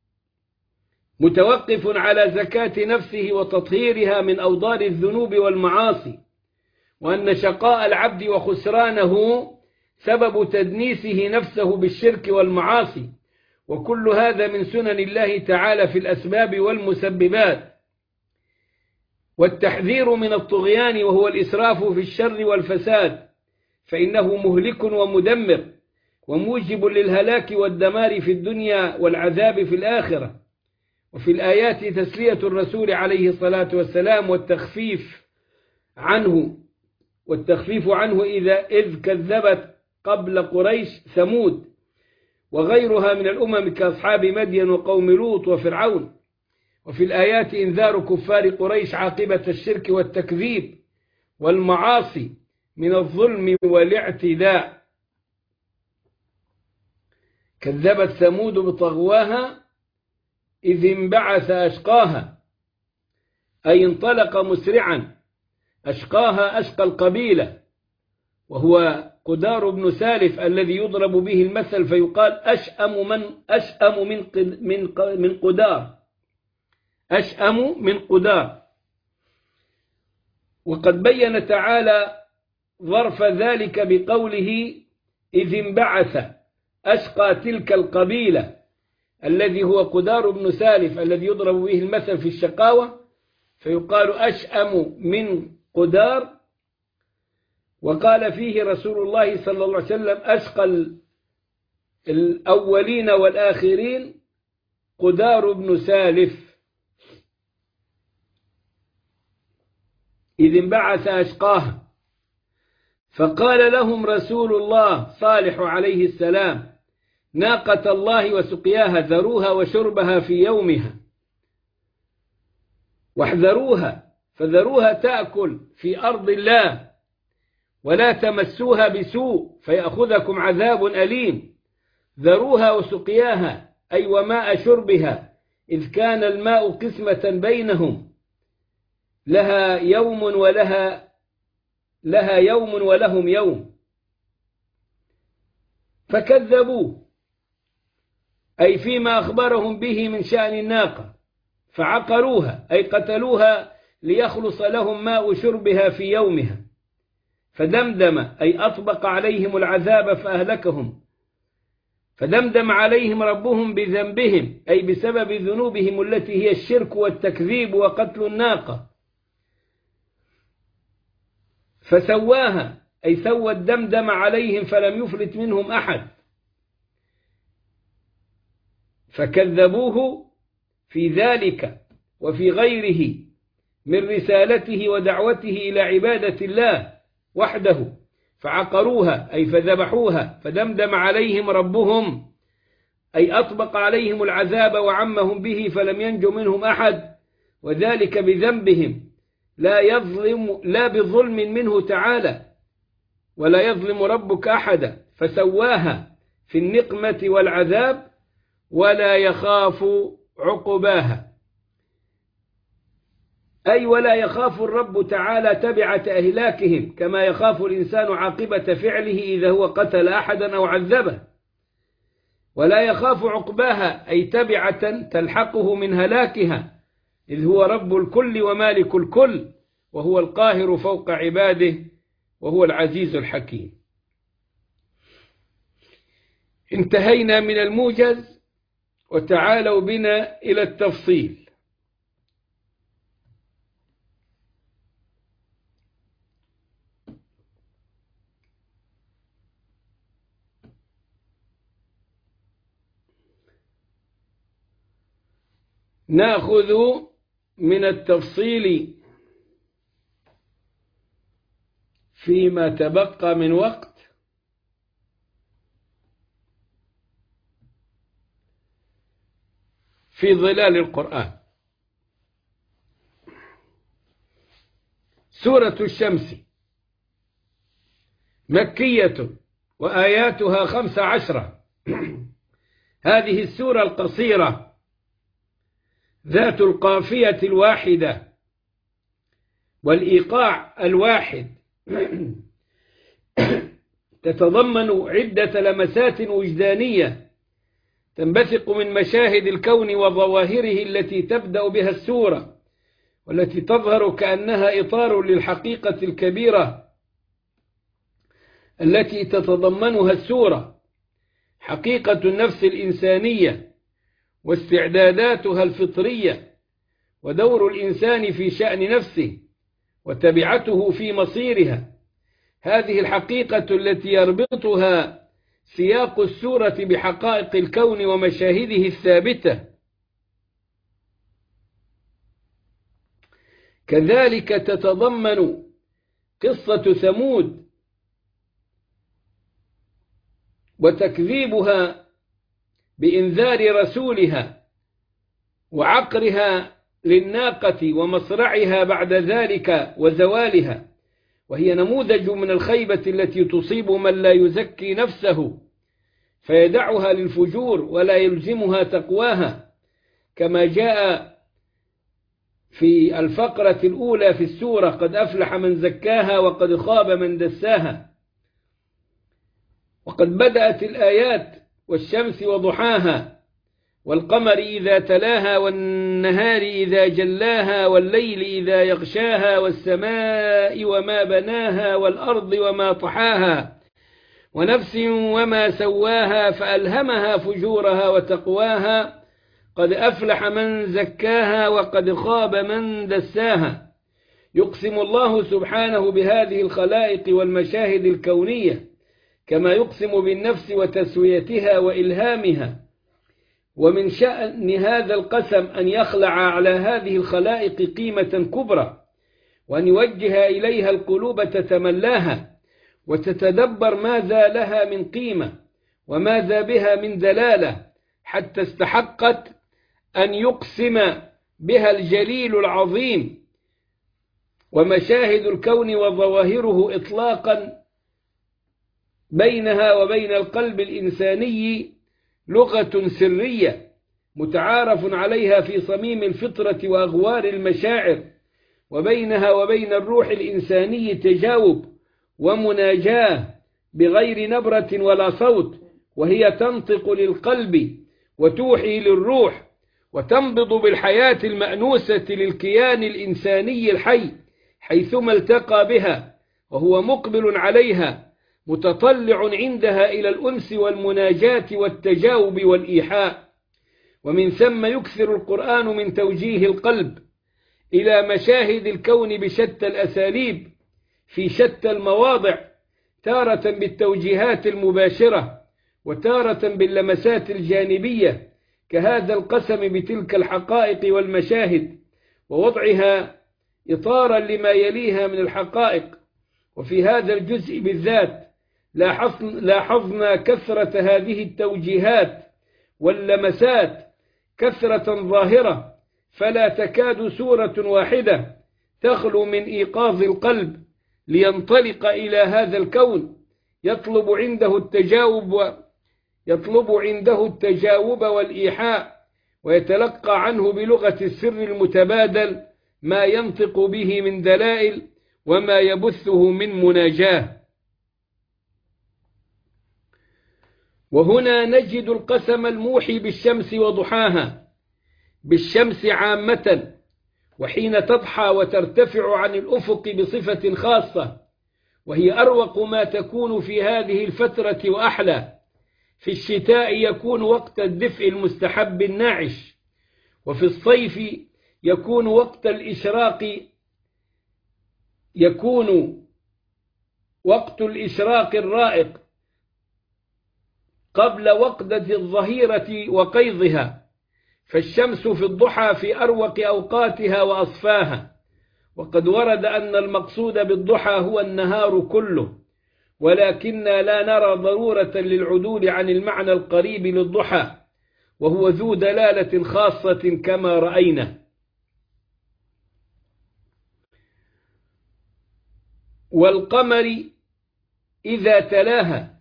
متوقف على زكاة نفسه وتطهيرها من أوضار الذنوب والمعاصي، وأن شقاء العبد وخسرانه سبب تدنيسه نفسه بالشرك والمعاصي، وكل هذا من سنن الله تعالى في الأسباب والمسببات. والتحذير من الطغيان وهو الإسراف في الشر والفساد، فإنه مهلك ومدمر وموجب للهلاك والدمار في الدنيا والعذاب في الآخرة. وفي الآيات تسلية الرسول عليه الصلاة والسلام والتخفيف عنه والتخفيف عنه إذا إذ كذبت قبل قريش ثمود وغيرها من الأمم كأصحاب مدين وقوم لوط وفرعون. وفي الآيات إنذار كفار قريش عاقبة الشرك والتكذيب والمعاصي من الظلم والاعتداء. كذبت ثمود بطغواها إذ انبعث أشقاها، أي انطلق مسرعا. أشقاها أشقى القبيلة، وهو قدار بن سالف الذي يضرب به المثل فيقال أشأم من أشأم من من من قدار، أشأم من قدار. وقد بين تعالى ظرف ذلك بقوله إذ انبعث أشقى تلك القبيلة، الذي هو قدار بن سالف الذي يضرب به المثل في الشقاوة، فيقال أشأم من قدار. وقال فيه رسول الله صلى الله عليه وسلم أشقى الأولين والآخرين قدار بن سالف. إذ انبعث أشقاها، فقال لهم رسول الله صالح عليه السلام ناقة الله وسقياها ذروها وشربها في يومها، واحذروها فذروها تأكل في أرض الله ولا تمسوها بسوء فيأخذكم عذاب أليم. ذروها وسقياها أي وماء شربها، إذ كان الماء قسمة بينهم، لها يوم ولها لها يوم ولهم يوم، فكذبوه أي فيما أخبرهم به من شأن الناقة، فعقروها أي قتلوها ليخلص لهم ماء شربها في يومها. فدمدم أي أطبق عليهم العذاب فأهلكهم، فدمدم عليهم ربهم بذنبهم أي بسبب ذنوبهم التي هي الشرك والتكذيب وقتل الناقة. فسواها أي سوى الدمدم عليهم فلم يفلت منهم أحد، فكذبوه في ذلك وفي غيره من رسالته ودعوته إلى عبادة الله وحده فعقروها أي فذبحوها، فدمدم عليهم ربهم أي أطبق عليهم العذاب وعمهم به فلم ينج منهم أحد، وذلك بذنبهم، لا يظلم لا بظلم منه تعالى، ولا يظلم ربك أحدا، فسواها في النقمة والعذاب ولا يخاف عقباها، أي ولا يخاف الرب تعالى تبعة أهلاكهم كما يخاف الإنسان عاقبة فعله إذا هو قتل أحدا أو عذبه، ولا يخاف عقباها أي تبعة تلحقه من هلاكها، إذ هو رب الكل ومالك الكل، وهو القاهر فوق عباده، وهو العزيز الحكيم. انتهينا من الموجز، وتعالوا بنا إلى التفصيل. نأخذ من التفصيل فيما تبقى من وقت في ظلال القرآن. سورة الشمس مكية وآياتها خمس عشرة. هذه السورة القصيرة ذات القافية الواحدة والإيقاع الواحد تتضمن عدة لمسات وجدانية تنبثق من مشاهد الكون وظواهره التي تبدأ بها السورة، والتي تظهر كأنها إطار للحقيقة الكبيرة التي تتضمنها السورة، حقيقة النفس الإنسانية واستعداداتها الفطرية، ودور الإنسان في شأن نفسه وتبعته في مصيرها. هذه الحقيقة التي يربطها سياق السورة بحقائق الكون ومشاهده الثابتة. كذلك تتضمن قصة ثمود وتكذيبها بإنذار رسولها وعقرها للناقة ومصرعها بعد ذلك وزوالها، وهي نموذج من الخيبة التي تصيب من لا يزكي نفسه فيدعها للفجور ولا يلزمها تقواها، كما جاء في الفقرة الأولى في السورة: قد أفلح من زكاها وقد خاب من دساها. وقد بدأت الآيات: والشمس وضحاها والقمر إذا تلاها والنهار إذا جلاها والليل إذا يغشاها والسماء وما بناها والأرض وما طحاها ونفس وما سواها فألهمها فجورها وتقواها قد أفلح من زكاها وقد خاب من دساها. يقسم الله سبحانه بهذه الخلائق والمشاهد الكونية، كما يقسم بالنفس وتسويتها وإلهامها. ومن شأن هذا القسم أن يخلع على هذه الخلائق قيمة كبرى، وأن يوجه إليها القلوب تتملاها وتتدبر ماذا لها من قيمة وماذا بها من دلالة، حتى استحقت أن يقسم بها الجليل العظيم. ومشاهد الكون وظواهره إطلاقا بينها وبين القلب الإنساني لغة سرية متعارف عليها في صميم الفطرة وأغوار المشاعر، وبينها وبين الروح الإنساني تجاوب ومناجاة بغير نبرة ولا صوت، وهي تنطق للقلب وتوحي للروح وتنبض بالحياة المأنوسة للكيان الإنساني الحي حيثما التقى بها، وهو مقبل عليها متطلع عندها إلى الأنس والمناجاة والتجاوب والإيحاء. ومن ثم يكثر القرآن من توجيه القلب إلى مشاهد الكون بشتى الأساليب في شتى المواضع، تارة بالتوجيهات المباشرة وتارة باللمسات الجانبية، كهذا القسم بتلك الحقائق والمشاهد ووضعها إطارا لما يليها من الحقائق، وفي هذا الجزء بالذات لاحظنا كثرة هذه التوجيهات واللمسات كثرة ظاهرة، فلا تكاد سورة واحدة تخلو من إيقاظ القلب لينطلق إلى هذا الكون، يطلب عنده التجاوب يطلب عنده التجاوب والإيحاء، ويتلقى عنه بلغة السر المتبادل ما ينطق به من دلائل وما يبثه من مناجاه. وهنا نجد القسم الموحي بالشمس وضحاها، بالشمس عامة، وحين تضحى وترتفع عن الأفق بصفة خاصة، وهي أروق ما تكون في هذه الفترة وأحلى. في الشتاء يكون وقت الدفء المستحب الناعش، وفي الصيف يكون وقت الإشراق يكون وقت الإشراق الرائق قبل وقدة الظهيرة وقيضها، فالشمس في الضحى في أروق أوقاتها وأصفاها. وقد ورد أن المقصود بالضحى هو النهار كله، ولكننا لا نرى ضرورة للعدول عن المعنى القريب للضحى، وهو ذو دلالة خاصة كما رأينا. والقمر إذا تلاها،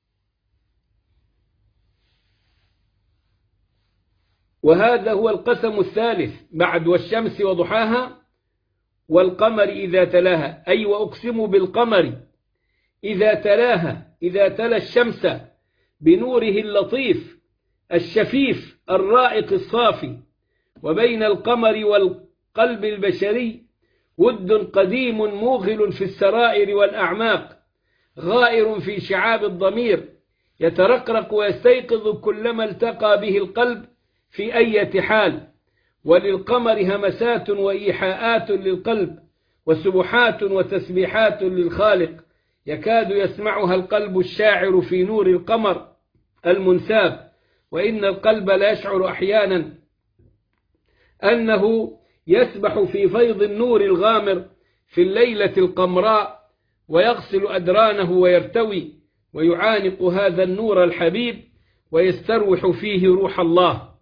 وهذا هو القسم الثالث بعد والشمس وضحاها. والقمر إذا تلاها، أي وأقسم بالقمر إذا تلاها، إذا تلا الشمس بنوره اللطيف الشفيف الرائق الصافي. وبين القمر والقلب البشري ود قديم موغل في السرائر والأعماق، غائر في شعاب الضمير، يترقرق ويستيقظ كلما التقى به القلب في أي حال. وللقمر همسات وإيحاءات للقلب، وسبحات وتسبيحات للخالق، يكاد يسمعها القلب الشاعر في نور القمر المنساب. وإن القلب لا يشعر أحيانا أنه يسبح في فيض النور الغامر في الليلة القمراء، ويغسل أدرانه ويرتوي ويعانق هذا النور الحبيب ويستروح فيه روح الله.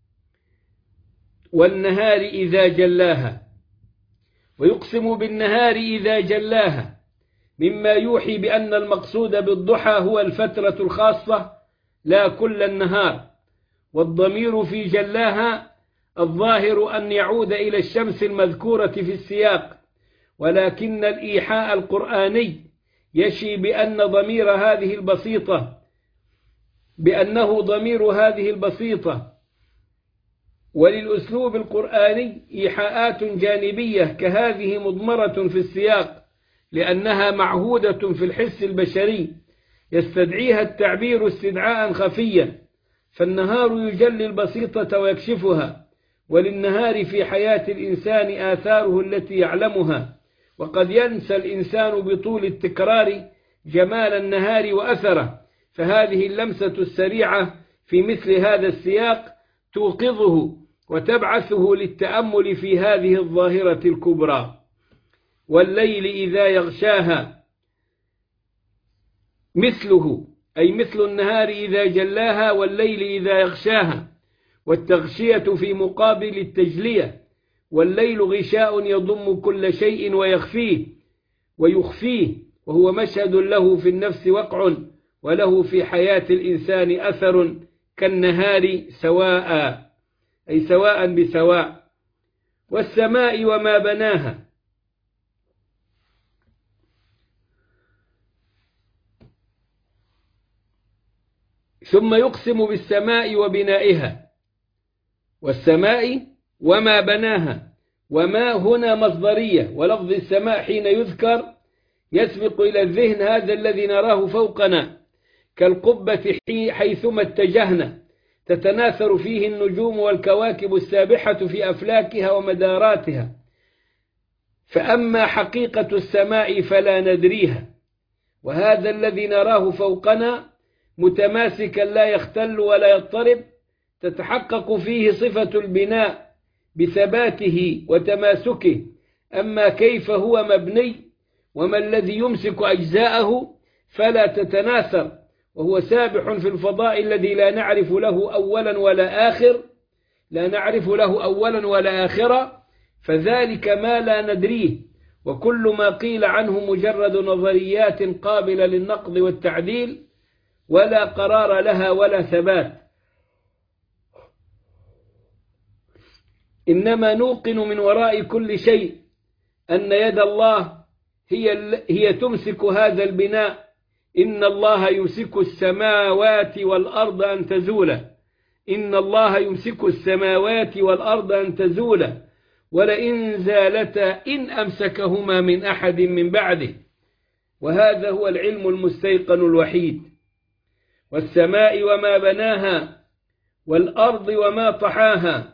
والنهار إذا جلاها، ويقسم بالنهار إذا جلاها، مما يوحي بأن المقصود بالضحى هو الفترة الخاصة لا كل النهار. والضمير في جلاها الظاهر أن يعود إلى الشمس المذكورة في السياق، ولكن الإيحاء القرآني يشي بأن ضمير هذه البسيطة بأنه ضمير هذه البسيطة. وللأسلوب القرآني إيحاءات جانبية كهذه مضمرة في السياق، لأنها معهودة في الحس البشري يستدعيها التعبير استدعاء خفيا. فالنهار يجلي البسيطة ويكشفها، وللنهار في حياة الإنسان آثاره التي يعلمها، وقد ينسى الإنسان بطول التكرار جمال النهار وأثره. فهذه اللمسة السريعة في مثل هذا السياق توقظه وتبعثه للتأمل في هذه الظاهرة الكبرى. والليل إذا يغشاها مثله، أي مثل النهار إذا جلاها والليل إذا يغشاها، والتغشية في مقابل التجلية. والليل غشاء يضم كل شيء ويخفيه ويخفيه، وهو مشهد له في النفس وقع، وله في حياة الإنسان أثر كالنهار سواء، أي سواء بسواء. والسماء وما بناها، ثم يقسم بالسماء وبنائها. والسماء وما بناها، وما هنا مصدرية، ولفظ السماء حين يذكر يسبق إلى الذهن هذا الذي نراه فوقنا كالقبة حيثما اتجهنا، تتناثر فيه النجوم والكواكب السابحة في أفلاكها ومداراتها. فأما حقيقة السماء فلا ندريها، وهذا الذي نراه فوقنا متماسكا لا يختل ولا يضطرب، تتحقق فيه صفة البناء بثباته وتماسكه. أما كيف هو مبني وما الذي يمسك أجزاءه فلا تتناثر، وهو سابح في الفضاء الذي لا نعرف له أولا ولا آخر لا نعرف له أولا ولا آخرا، فذلك ما لا ندريه، وكل ما قيل عنه مجرد نظريات قابلة للنقد والتعديل ولا قرار لها ولا ثبات. إنما نوقن من وراء كل شيء أن يد الله هي, هي تمسك هذا البناء. إن الله يمسك السماوات والأرض أن تزولا إن الله يمسك السماوات والأرض أن تزولا ولئن زالتا إن أمسكهما من أحد من بعده، وهذا هو العلم المستيقن الوحيد. والسماء وما بناها والأرض وما طحاها،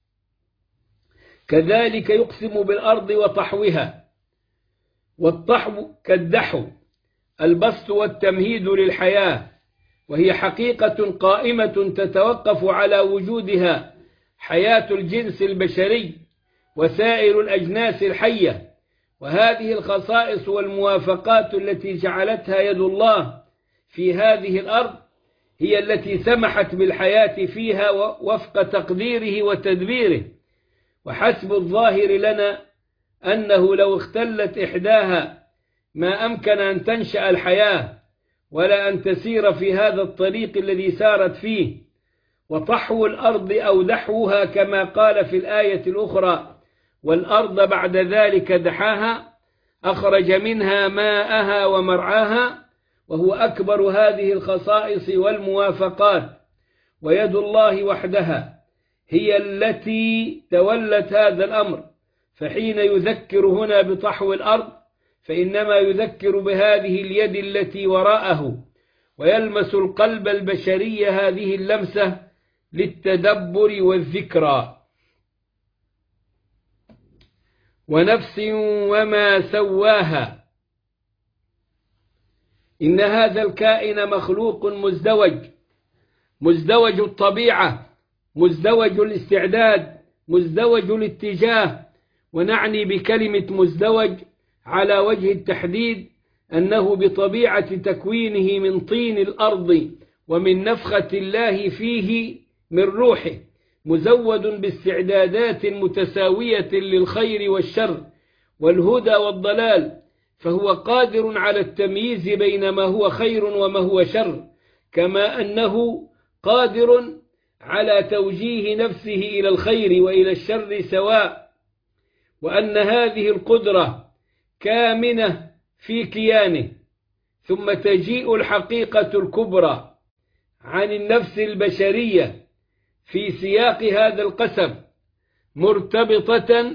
كذلك يقسم بالأرض وطحوها. والطحو كالدحو، البسط والتمهيد للحياة، وهي حقيقة قائمة تتوقف على وجودها حياة الجنس البشري وسائر الأجناس الحية. وهذه الخصائص والموافقات التي جعلتها يد الله في هذه الأرض هي التي سمحت بالحياة فيها وفق تقديره وتدبيره. وحسب الظاهر لنا أنه لو اختلت إحداها ما أمكن أن تنشأ الحياة ولا أن تسير في هذا الطريق الذي سارت فيه. وطحو الأرض أو دحوها كما قال في الآية الأخرى: والأرض بعد ذلك دحاها أخرج منها ماءها ومرعاها، وهو أكبر هذه الخصائص والموافقات. ويد الله وحدها هي التي تولت هذا الأمر، فحين يذكر هنا بطحو الأرض فإنما يذكر بهذه اليد التي وراءه، ويلمس القلب البشري هذه اللمسة للتدبر والذكرى. ونفس وما سواها، إن هذا الكائن مخلوق مزدوج، مزدوج الطبيعة، مزدوج الاستعداد، مزدوج الاتجاه. ونعني بكلمة مزدوج على وجه التحديد أنه بطبيعة تكوينه من طين الأرض ومن نفخة الله فيه من روحه، مزود باستعدادات متساوية للخير والشر والهدى والضلال، فهو قادر على التمييز بين ما هو خير وما هو شر، كما أنه قادر على توجيه نفسه إلى الخير وإلى الشر سواء. وأن هذه القدرة كامنة في كيانه. ثم تجيء الحقيقة الكبرى عن النفس البشرية في سياق هذا القسم، مرتبطة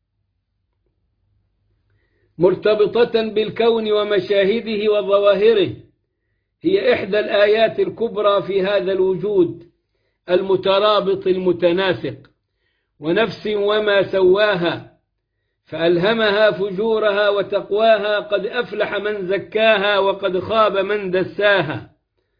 مرتبطة بالكون ومشاهده وظواهره. هي إحدى الآيات الكبرى في هذا الوجود المترابط المتناسق. ونفس وما سواها فألهمها فجورها وتقواها، قد أفلح من زكاها وقد خاب من دساها.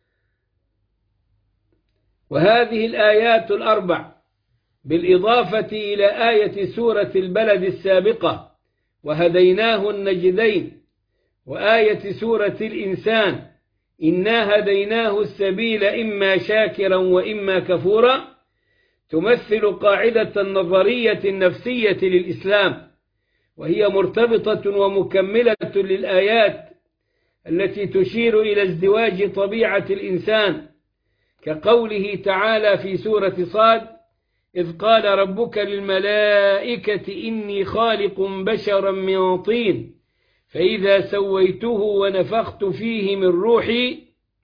وهذه الآيات الأربع بالإضافة إلى آية سورة البلد السابقة وهديناه النجدين، وآية سورة الإنسان إنا هديناه السبيل إما شاكرا وإما كفورا، تمثل قاعدة النظرية النفسية للإسلام، وهي مرتبطة ومكملة للآيات التي تشير إلى ازدواج طبيعة الإنسان، كقوله تعالى في سورة صاد: إذ قال ربك للملائكة إني خالق بشرا من طين فإذا سويته ونفخت فيه من روحي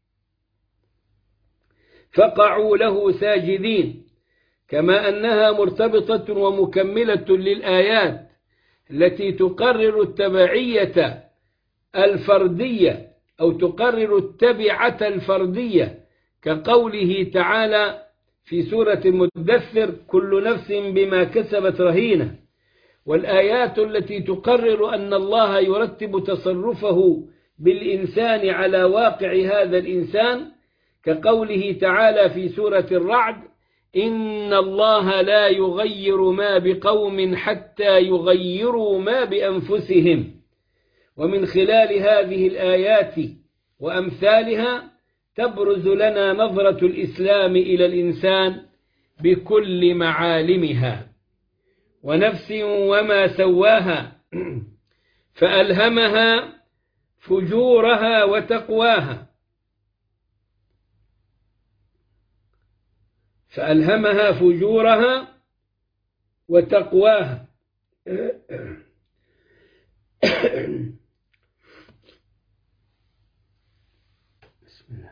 فقعوا له ساجدين. كما أنها مرتبطة ومكملة للآيات التي تقرر التبعية الفردية أو تقرر التبعة الفردية، كقوله تعالى في سورة المدثر: كل نفس بما كسبت رهينة. والآيات التي تقرر أن الله يرتب تصرفه بالإنسان على واقع هذا الإنسان، كقوله تعالى في سورة الرعد: إن الله لا يغير ما بقوم حتى يغيروا ما بأنفسهم. ومن خلال هذه الآيات وأمثالها تبرز لنا نظرة الإسلام إلى الإنسان بكل معالمها. ونفس وما سواها فألهمها فجورها وتقواها فألهمها فجورها وتقواها بسم الله.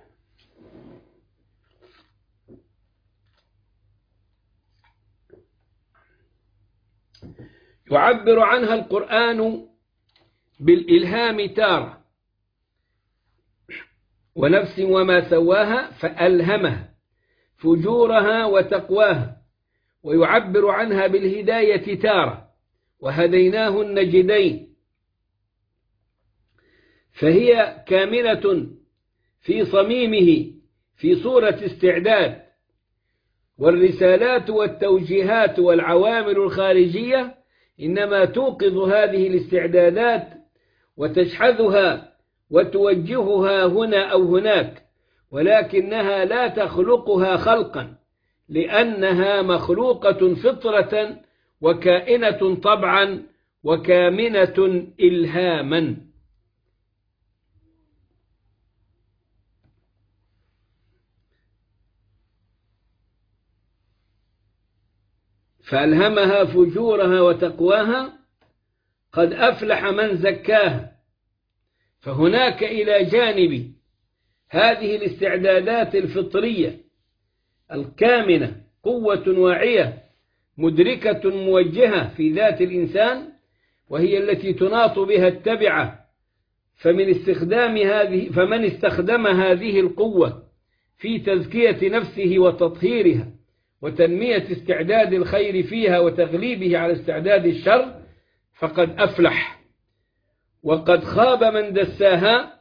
يعبر عنها القرآن بالإلهام تارة، ونفس وما سواها فألهمها فجورها وتقواها، ويعبر عنها بالهداية تارة، وهديناه النجدين، فهي كاملة في صميمه في صورة استعداد، والرسالات والتوجيهات والعوامل الخارجية إنما توقظ هذه الاستعدادات وتشحذها وتوجهها هنا أو هناك، ولكنها لا تخلقها خلقا، لأنها مخلوقة فطرة وكائنة طبعا وكامنة إلهاما. فألهمها فجورها وتقواها قد أفلح من زكاها. فهناك إلى جانب هذه الاستعدادات الفطرية الكامنة قوة واعية مدركة موجهة في ذات الإنسان، وهي التي تناط بها التبعة. فمن استخدام هذه فمن استخدم هذه القوة في تزكية نفسه وتطهيرها وتنمية استعداد الخير فيها وتغليبه على استعداد الشر فقد أفلح، وقد خاب من دساها.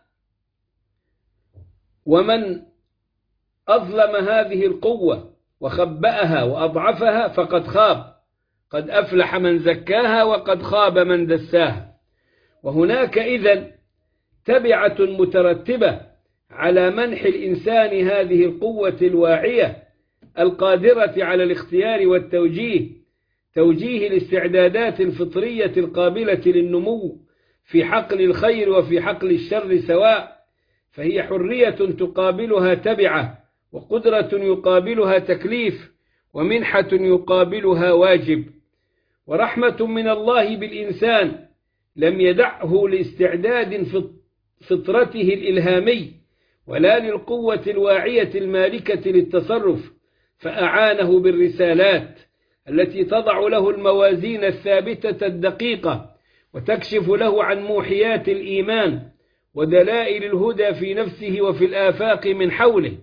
ومن أظلم هذه القوة وخبأها وأضعفها فقد خاب. قد أفلح من زكاها وقد خاب من دساها. وهناك إذن تبعة مترتبة على منح الإنسان هذه القوة الواعية القادرة على الاختيار والتوجيه، توجيه الاستعدادات الفطرية القابلة للنمو في حقل الخير وفي حقل الشر سواء. فهي حرية تقابلها تبعة، وقدرة يقابلها تكليف، ومنحة يقابلها واجب، ورحمة من الله بالإنسان لم يدعه لاستعداد فطرته الإلهامي ولا للقوة الواعية المالكة للتصرف، فأعانه بالرسالات التي تضع له الموازين الثابتة الدقيقة وتكشف له عن موحيات الإيمان ودلائل الهدى في نفسه وفي الآفاق من حوله،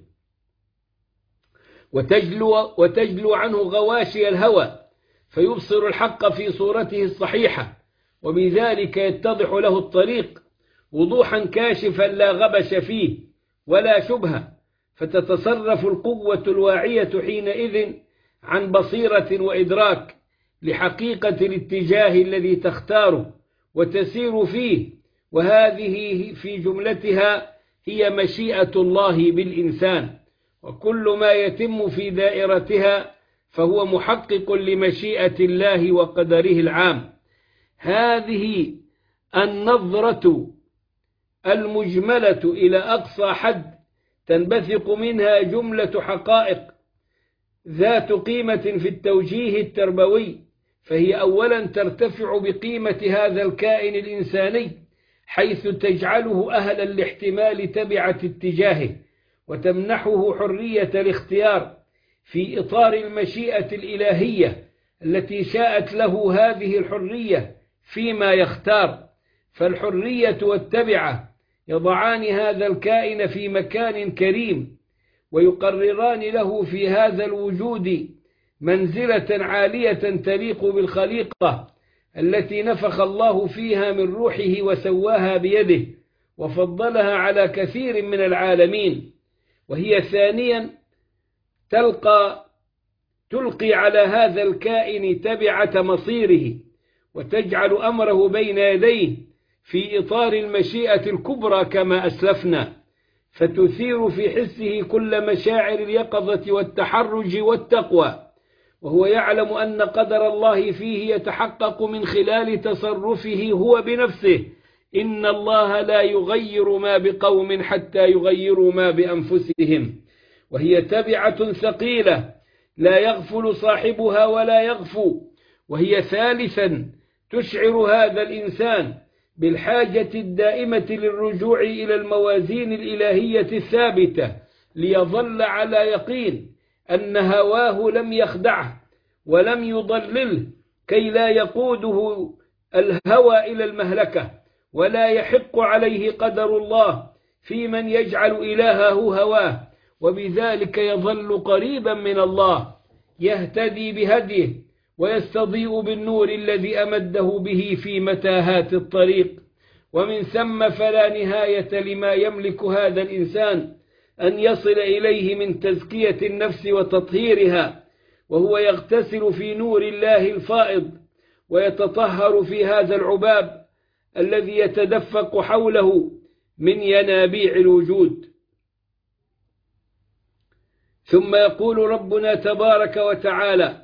وتجلو, وتجلو عنه غواشي الهوى فيبصر الحق في صورته الصحيحة، وبذلك يتضح له الطريق وضوحا كاشفا لا غبش فيه ولا شبهة، فتتصرف القوة الواعية حينئذ عن بصيرة وإدراك لحقيقة الاتجاه الذي تختاره وتسير فيه. وهذه في جملتها هي مشيئة الله بالإنسان، وكل ما يتم في دائرتها فهو محقق لمشيئة الله وقدره العام. هذه النظرة المجملة إلى أقصى حد تنبثق منها جملة حقائق ذات قيمة في التوجيه التربوي، فهي أولا ترتفع بقيمة هذا الكائن الإنساني حيث تجعله أهلا لاحتمال تبعة اتجاهه، وتمنحه حرية الاختيار في إطار المشيئة الإلهية التي شاءت له هذه الحرية فيما يختار. فالحرية والتبعة يضعان هذا الكائن في مكان كريم، ويقرران له في هذا الوجود منزلة عالية تليق بالخليقة التي نفخ الله فيها من روحه وسواها بيده وفضلها على كثير من العالمين. وهي ثانيا تلقى تلقي على هذا الكائن تبعة مصيره وتجعل أمره بين يديه، في إطار المشيئة الكبرى كما أسلفنا، فتثير في حسه كل مشاعر اليقظة والتحرج والتقوى، وهو يعلم أن قدر الله فيه يتحقق من خلال تصرفه هو بنفسه. إن الله لا يغير ما بقوم حتى يغيروا ما بأنفسهم، وهي تبعة ثقيلة لا يغفل صاحبها ولا يغفو. وهي ثالثا تشعر هذا الإنسان بالحاجة الدائمة للرجوع إلى الموازين الإلهية الثابتة، ليظل على يقين أن هواه لم يخدعه ولم يضلله، كي لا يقوده الهوى إلى المهلكة، ولا يحق عليه قدر الله في من يجعل إلهه هواه، وبذلك يظل قريبا من الله، يهتدي بهديه ويستضيء بالنور الذي أمده به في متاهات الطريق. ومن ثم فلا نهاية لما يملك هذا الإنسان أن يصل إليه من تزكية النفس وتطهيرها، وهو يغتسل في نور الله الفائض، ويتطهر في هذا العباب الذي يتدفق حوله من ينابيع الوجود. ثم يقول ربنا تبارك وتعالى: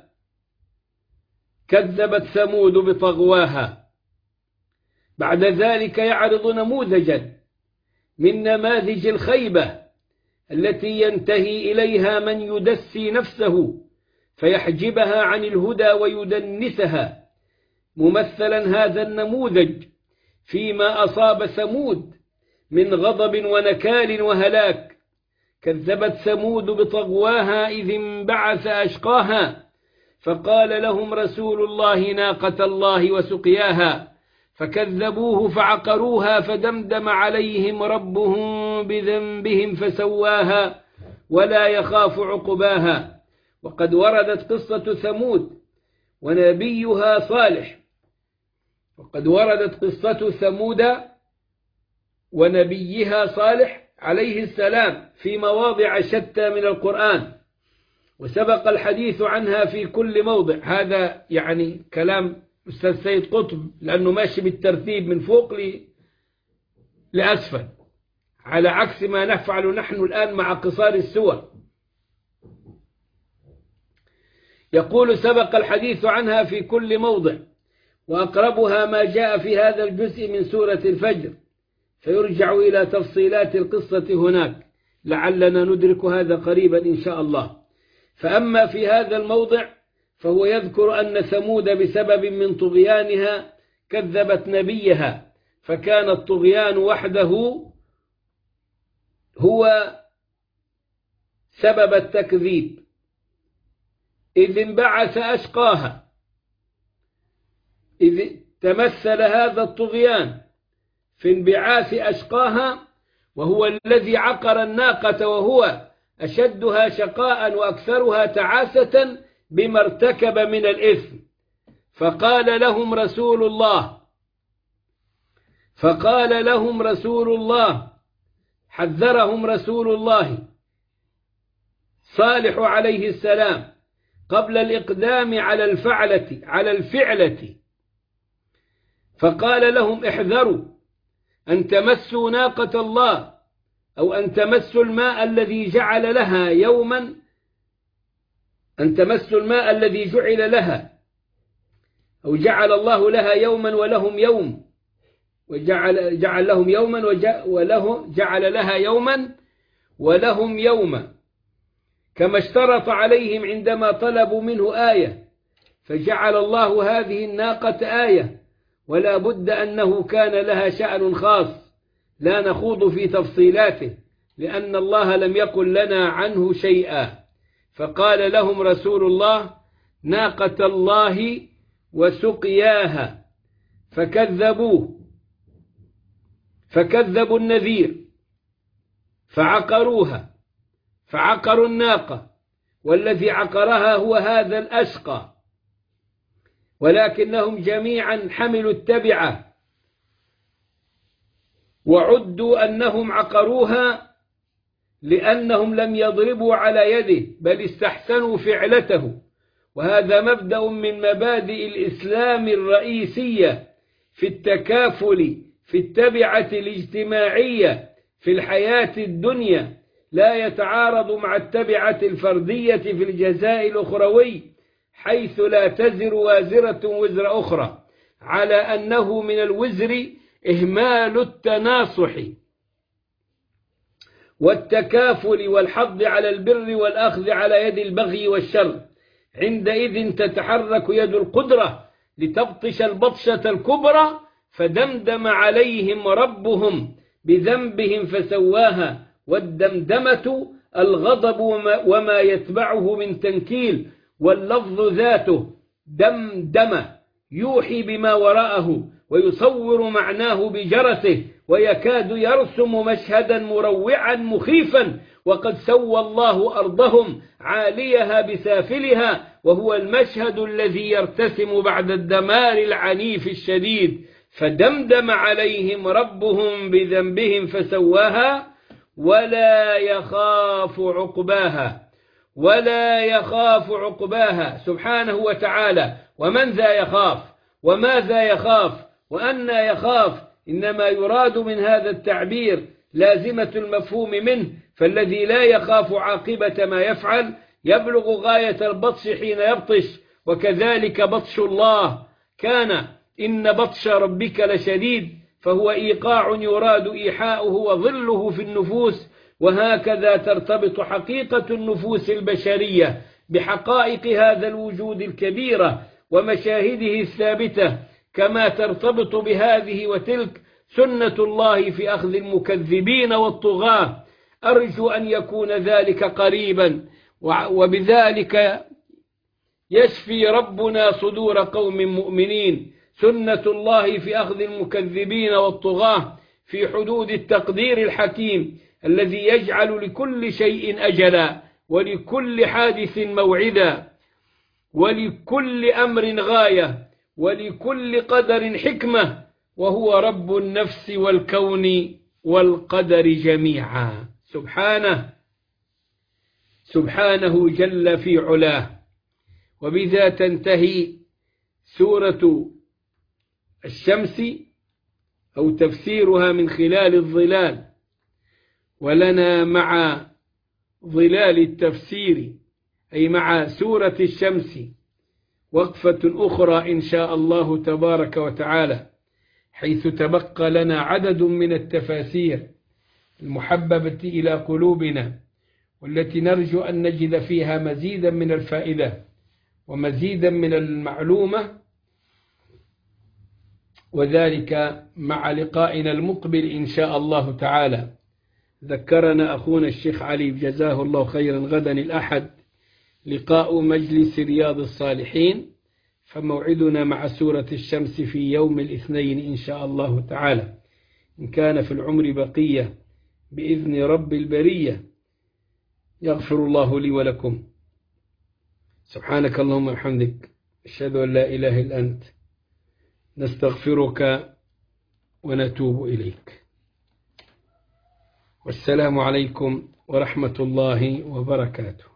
كذبت ثمود بطغواها. بعد ذلك يعرض نموذجا من نماذج الخيبة التي ينتهي إليها من يدسي نفسه فيحجبها عن الهدى ويدنسها، ممثلا هذا النموذج فيما أصاب ثمود من غضب ونكال وهلاك. كذبت ثمود بطغواها إذ انبعث أشقاها فقال لهم رسول الله ناقة الله وسقياها فكذبوه فعقروها فدمدم عليهم ربهم بذنبهم فسواها ولا يخاف عقباها. وقد وردت قصة ثمود ونبيها صالح وقد وردت قصة ثمود ونبيها صالح عليه السلام في مواضع شتى من القرآن، وسبق الحديث عنها في كل موضع. هذا يعني كلام أستاذ سيد قطب، لأنه ماشي بالترتيب من فوق لأسفل، على عكس ما نفعل نحن الآن مع قصار السور. يقول: سبق الحديث عنها في كل موضع، وأقربها ما جاء في هذا الجزء من سورة الفجر، فيرجع إلى تفصيلات القصة هناك، لعلنا ندرك هذا قريبا إن شاء الله. فأما في هذا الموضع فهو يذكر أن ثمود بسبب من طغيانها كذبت نبيها، فكان الطغيان وحده هو سبب التكذيب. إذ انبعث أشقاها، إذ تمثل هذا الطغيان في انبعاث أشقاها، وهو الذي عقر الناقة، وهو أشدها شقاء وأكثرها تعاسة بما ارتكب من الإثم. فقال لهم رسول الله فقال لهم رسول الله حذرهم رسول الله صالح عليه السلام قبل الإقدام على الفعلة على الفعلة فقال لهم: احذروا أن تمسوا ناقة الله، أو أن تمسوا الماء الذي جعل لها يوما أن تمسوا الماء الذي جعل لها، أو جعل الله لها يوما ولهم يوم، وجعل جعل لهم يوما وله جعل لها يوما ولهم يوما، كما اشترط عليهم عندما طلبوا منه آية، فجعل الله هذه الناقة آية، ولا بد أنه كان لها شأن خاص لا نخوض في تفصيلاته، لأن الله لم يقل لنا عنه شيئا. فقال لهم رسول الله: ناقة الله وسقياها، فكذبوه فكذبوا النذير فعقروها فعقروا الناقة، والذي عقرها هو هذا الأشقى، ولكنهم جميعا حملوا التبعة وعدوا أنهم عقروها لأنهم لم يضربوا على يده، بل استحسنوا فعلته. وهذا مبدأ من مبادئ الإسلام الرئيسية في التكافل في التبعة الاجتماعية في الحياة الدنيا لا يتعارض مع التبعة الفردية في الجزاء الأخروي، حيث لا تزر وازرة وزر أخرى، على أنه من الوزر إهمال التناصح والتكافل والحض على البر والأخذ على يد البغي والشر. عندئذ تتحرك يد القدرة لتبطش البطشة الكبرى، فدمدم عليهم ربهم بذنبهم فسواها. والدمدمة الغضب وما يتبعه من تنكيل، واللفظ ذاته دمدم يوحي بما وراءه ويصور معناه بجرسه، ويكاد يرسم مشهدا مروعا مخيفا. وقد سوى الله أرضهم عاليها بسافلها، وهو المشهد الذي يرتسم بعد الدمار العنيف الشديد. فدمدم عليهم ربهم بذنبهم فسواها ولا يخاف عقباها ولا يخاف عقباها سبحانه وتعالى. ومن ذا يخاف وماذا يخاف وأنى يخاف؟ إنما يراد من هذا التعبير لازمة المفهوم منه، فالذي لا يخاف عاقبة ما يفعل يبلغ غاية البطش حين يبطش، وكذلك بطش الله كان إن بطش ربك لشديد، فهو إيقاع يراد إيحاؤه وظله في النفوس. وهكذا ترتبط حقيقة النفوس البشرية بحقائق هذا الوجود الكبيرة ومشاهده الثابتة، كما ترتبط بهذه وتلك سنة الله في أخذ المكذبين والطغاة. أرجو أن يكون ذلك قريبا، وبذلك يشفي ربنا صدور قوم مؤمنين. سنة الله في أخذ المكذبين والطغاة في حدود التقدير الحكيم الذي يجعل لكل شيء أجلا، ولكل حادث موعدا، ولكل أمر غاية، ولكل قدر حكمة، وهو رب النفس والكون والقدر جميعا. سبحانه سبحانه جل في علاه. وبذا تنتهي سورة الشمس أو تفسيرها من خلال الظلال، ولنا مع ظلال التفسير أي مع سورة الشمس وقفة أخرى إن شاء الله تبارك وتعالى، حيث تبقى لنا عدد من التفاسير المحببة إلى قلوبنا، والتي نرجو أن نجد فيها مزيدا من الفائدة ومزيدا من المعلومة، وذلك مع لقائنا المقبل إن شاء الله تعالى. ذكرنا أخونا الشيخ علي جزاه الله خيرا غدا الأحد لقاء مجلس رياض الصالحين، فموعدنا مع سورة الشمس في يوم الاثنين إن شاء الله تعالى، إن كان في العمر بقية بإذن رب البرية. يغفر الله لي ولكم. سبحانك اللهم وبحمدك، أشهد أن لا إله إلا أنت، نستغفرك ونتوب إليك. والسلام عليكم ورحمة الله وبركاته.